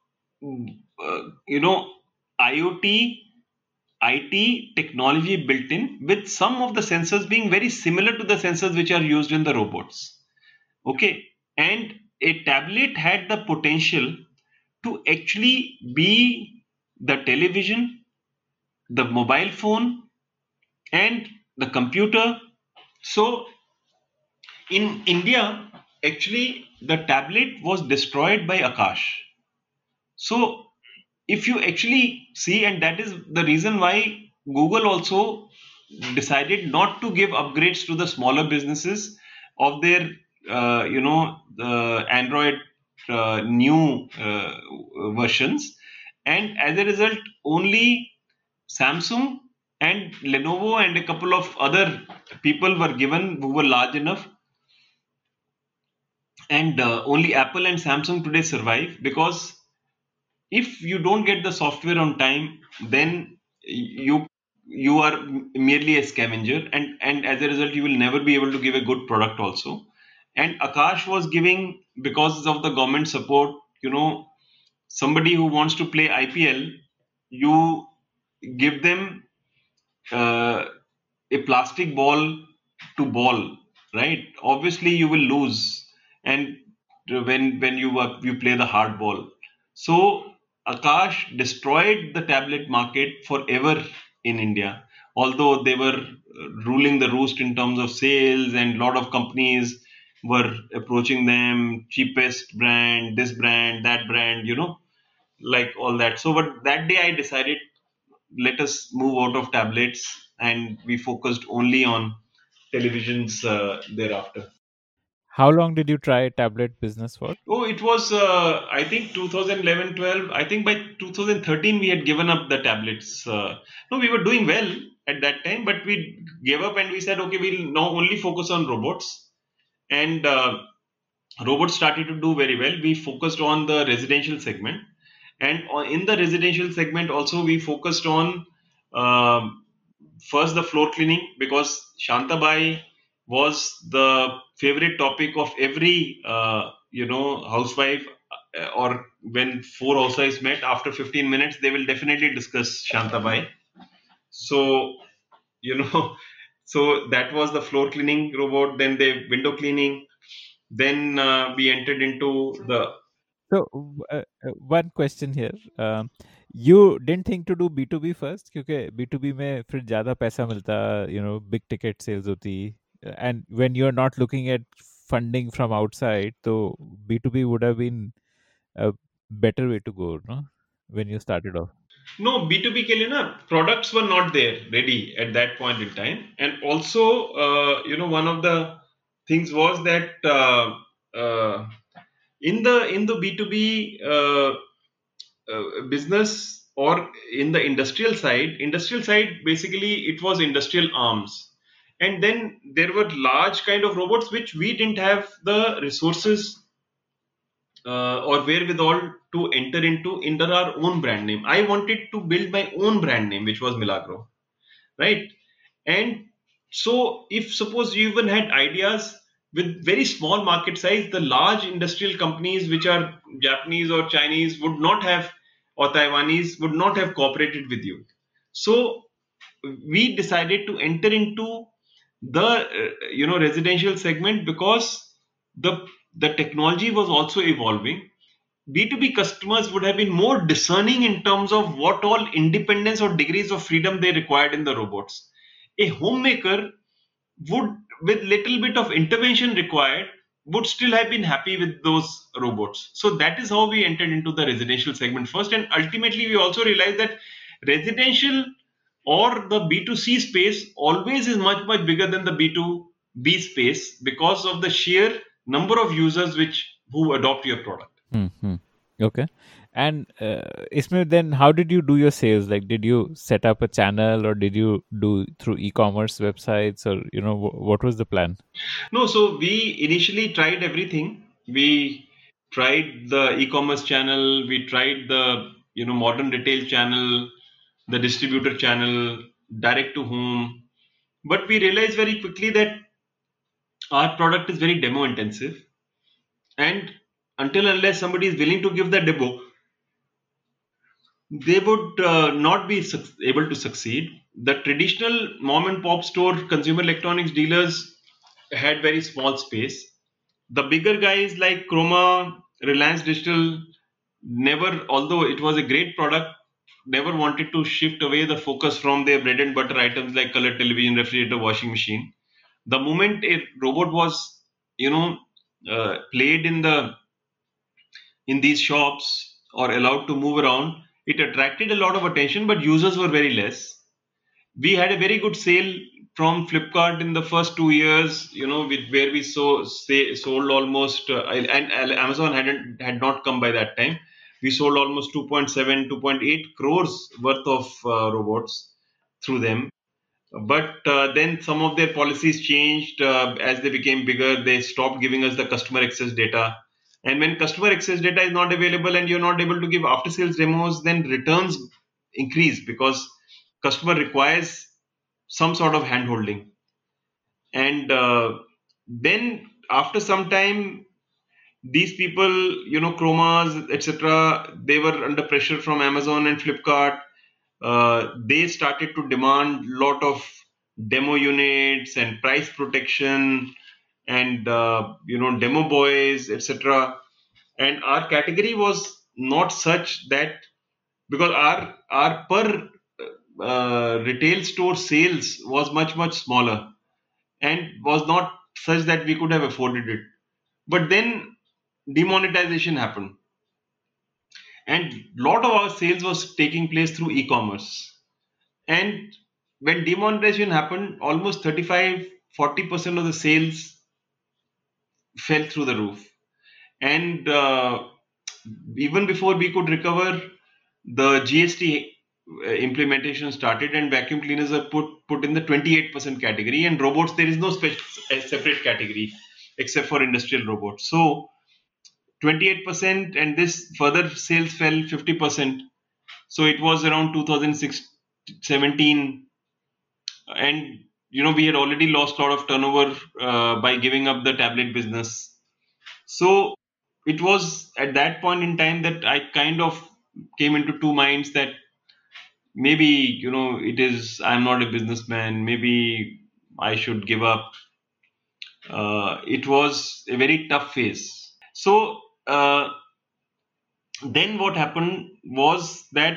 IoT, IT technology built in, with some of the sensors being very similar to the sensors which are used in the robots. Okay, and a tablet had the potential to actually be the television, the mobile phone, and the computer. So in India, actually, the tablet was destroyed by Akash. So if you actually see, and that is the reason why Google also decided not to give upgrades to the smaller businesses of their, the Android new versions, and as a result, only Samsung and Lenovo and a couple of other people were given who were large enough, and only Apple and Samsung today survive, because if you don't get the software on time, then you are merely a scavenger, and as a result, you will never be able to give a good product also. And Akash was giving, because of the government support, somebody who wants to play IPL, you give them uh, a plastic ball to ball, right? Obviously, you will lose, and when you play the hard ball. So Akash destroyed the tablet market forever in India. Although they were ruling the roost in terms of sales, and a lot of companies were approaching them, cheapest brand, this brand, that brand, like all that. So, but that day I decided, let us move out of tablets, and we focused only on televisions thereafter. How long did you try tablet business for? Oh, it was, I think 2011-12. I think by 2013 we had given up the tablets. No, we were doing well at that time, but we gave up and we said, okay, we'll now only focus on robots. And robots started to do very well. We focused on the residential segment. And in the residential segment, also, we focused on um, first the floor cleaning, because Shantabai was the favorite topic of every housewife, or when four housewives met, after 15 minutes they will definitely discuss Shantabai. So so that was the floor cleaning robot. Then the window cleaning. Then we entered into the. So, one question here. You didn't think to do B2B first, क्योंकि B2B में फिर ज़्यादा पैसा मिलता, big ticket sales होती, and when you're not looking at funding from outside, so B2B would have been a better way to go, no? When you started off. No, B2B के लिए ना products were not there ready at that point in time, and also one of the things was that in the B2B business, or in the industrial side basically it was industrial arms, and then there were large kind of robots which we didn't have the resources or wherewithal to enter into under our own brand name. I wanted to build my own brand name, which was Milagro, right? And so, if suppose you even had ideas with very small market size, the large industrial companies which are Japanese or Chinese would not have, or Taiwanese would not have cooperated with you. So we decided to enter into the residential segment, because the the technology was also evolving. B2B customers would have been more discerning in terms of what all independence or degrees of freedom they required in the robots. A homemaker would, with little bit of intervention required, would still have been happy with those robots. So that is how we entered into the residential segment first, and ultimately we also realized that residential or the B2C space always is much bigger than the B2B space because of the sheer number of users which who adopt your product. Hmm. Okay. And Ismail, then how did you do your sales? Like, did you set up a channel, or did you do through e-commerce websites, or what was the plan? No, so we initially tried everything. We tried the e-commerce channel, we tried the modern retail channel, the distributor channel, direct to home. But we realized very quickly that our product is very demo intensive, and until unless somebody is willing to give the demo, they would not be able to succeed. The traditional mom and pop store consumer electronics dealers had very small space. The bigger guys like Chroma, Reliance Digital never, although it was a great product, never wanted to shift away the focus from their bread and butter items like color television, refrigerator, washing machine. The moment a robot was, played in these shops or allowed to move around, it attracted a lot of attention, but users were very less. We had a very good sale from Flipkart in the first 2 years, where we sold almost, and Amazon had not come by that time. We sold almost 2.7, 2.8 crores worth of robots through them. But then some of their policies changed as they became bigger. They stopped giving us the customer access data. And when customer access data is not available and you're not able to give after sales demos, then returns increase because customer requires some sort of hand holding. And then after some time, these people, Chromas, etc., they were under pressure from Amazon and Flipkart. They started to demand lot of demo units and price protection and demo boys, etc. And our category was not such that, because our per retail store sales was much smaller and was not such that we could have afforded it. But then demonetization happened, and lot of our sales was taking place through e-commerce. And when demonetization happened, almost 35-40% of the sales fell through the roof. And even before we could recover, the GST implementation started, and vacuum cleaners are put in the 28% category, and robots there is no separate category except for industrial robots. So 28%, and this further sales fell 50%. So it was around 2017, and we had already lost a lot of turnover by giving up the tablet business. So it was at that point in time that I kind of came into two minds that maybe I'm not a businessman, maybe I should give up. It was a very tough phase. So then what happened was that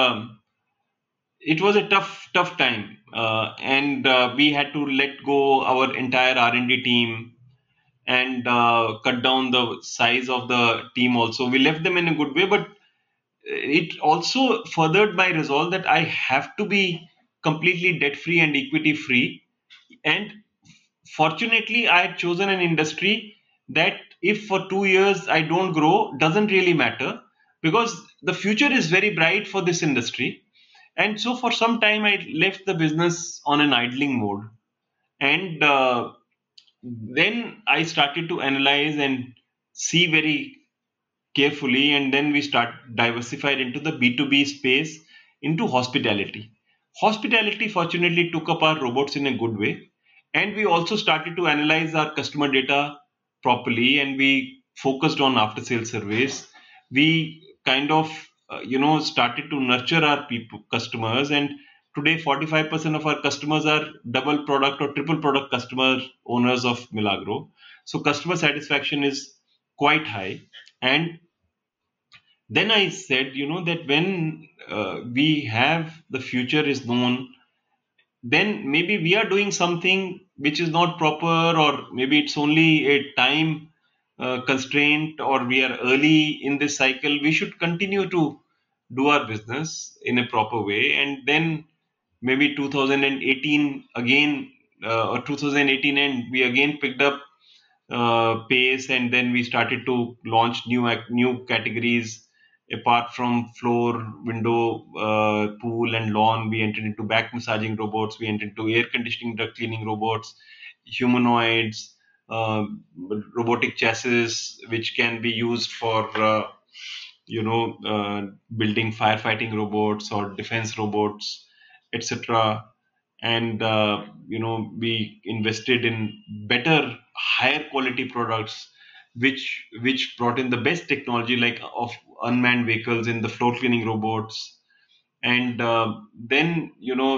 it was a tough time, and we had to let go our entire R&D team and cut down the size of the team also. We left them in a good way, but it also furthered my resolve that I have to be completely debt free and equity free. And fortunately, I had chosen an industry that if for 2 years I don't grow, doesn't really matter, because the future is very bright for this industry. And so for some time, I left the business on an idling mode. And then I started to analyze and see very carefully, and then we start diversified into the B2B space, into hospitality. Hospitality fortunately took up our robots in a good way, and we also started to analyze our customer data properly, and we focused on after sales surveys. We kind of started to nurture our people customers and today 45% of our customers are double product or triple product customer owners of Milagro. So customer satisfaction is quite high. And then I said, that when we have the future is known, then maybe we are doing something which is not proper, or maybe it's only a time constraint, or we are early in this cycle. We should continue to do our business in a proper way, and then maybe 2018 again, or 2018, and we again picked up pace, and then we started to launch new categories. Apart from floor, window, pool and lawn, we entered into back massaging robots, we entered into air conditioning, duct cleaning robots, humanoids, uh, robotic chassis which can be used for building firefighting robots or defense robots, etc. And we invested in better, higher quality products, which brought in the best technology, like of unmanned vehicles in the floor cleaning robots. And then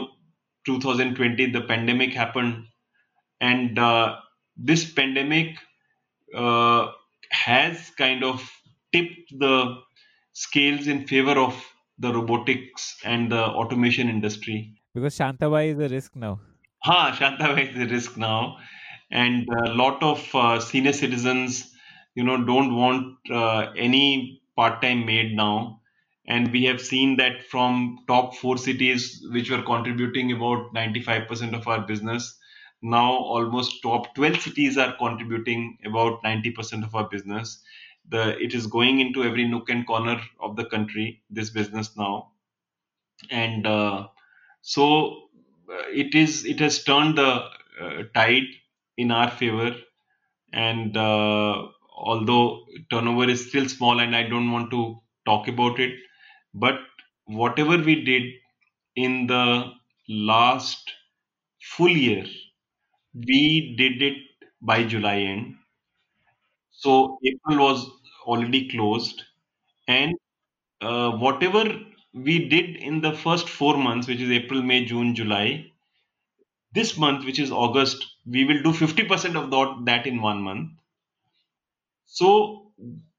2020, the pandemic happened, and this pandemic uh, has kind of tipped the scales in favor of the robotics and the automation industry. Because Shantabai is a risk now. Shantava is the risk now, and a lot of senior citizens, don't want any part-time maid now, and we have seen that from top four cities, which were contributing about 95% of our business. Now, almost top 12 cities are contributing about 90% of our business. It is going into every nook and corner of the country, this business now, and so it has turned the tide in our favor. And although turnover is still small, and I don't want to talk about it, but whatever we did in the last full year, we did it by July end. So April was already closed, and whatever we did in the first 4 months, which is April, May, June, July, this month, which is August, we will do 50% of that in 1 month. So,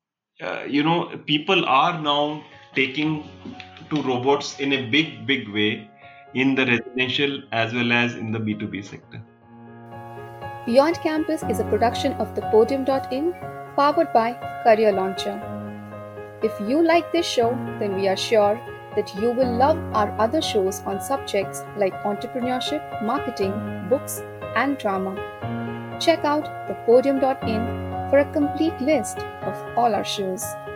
people are now taking to robots in a big, big way in the residential as well as in the B2B sector. Beyond Campus is a production of the Podium.in, powered by Career Launcher. If you like this show, then we are sure that you will love our other shows on subjects like entrepreneurship, marketing, books, and drama. Check out thepodium.in for a complete list of all our shows.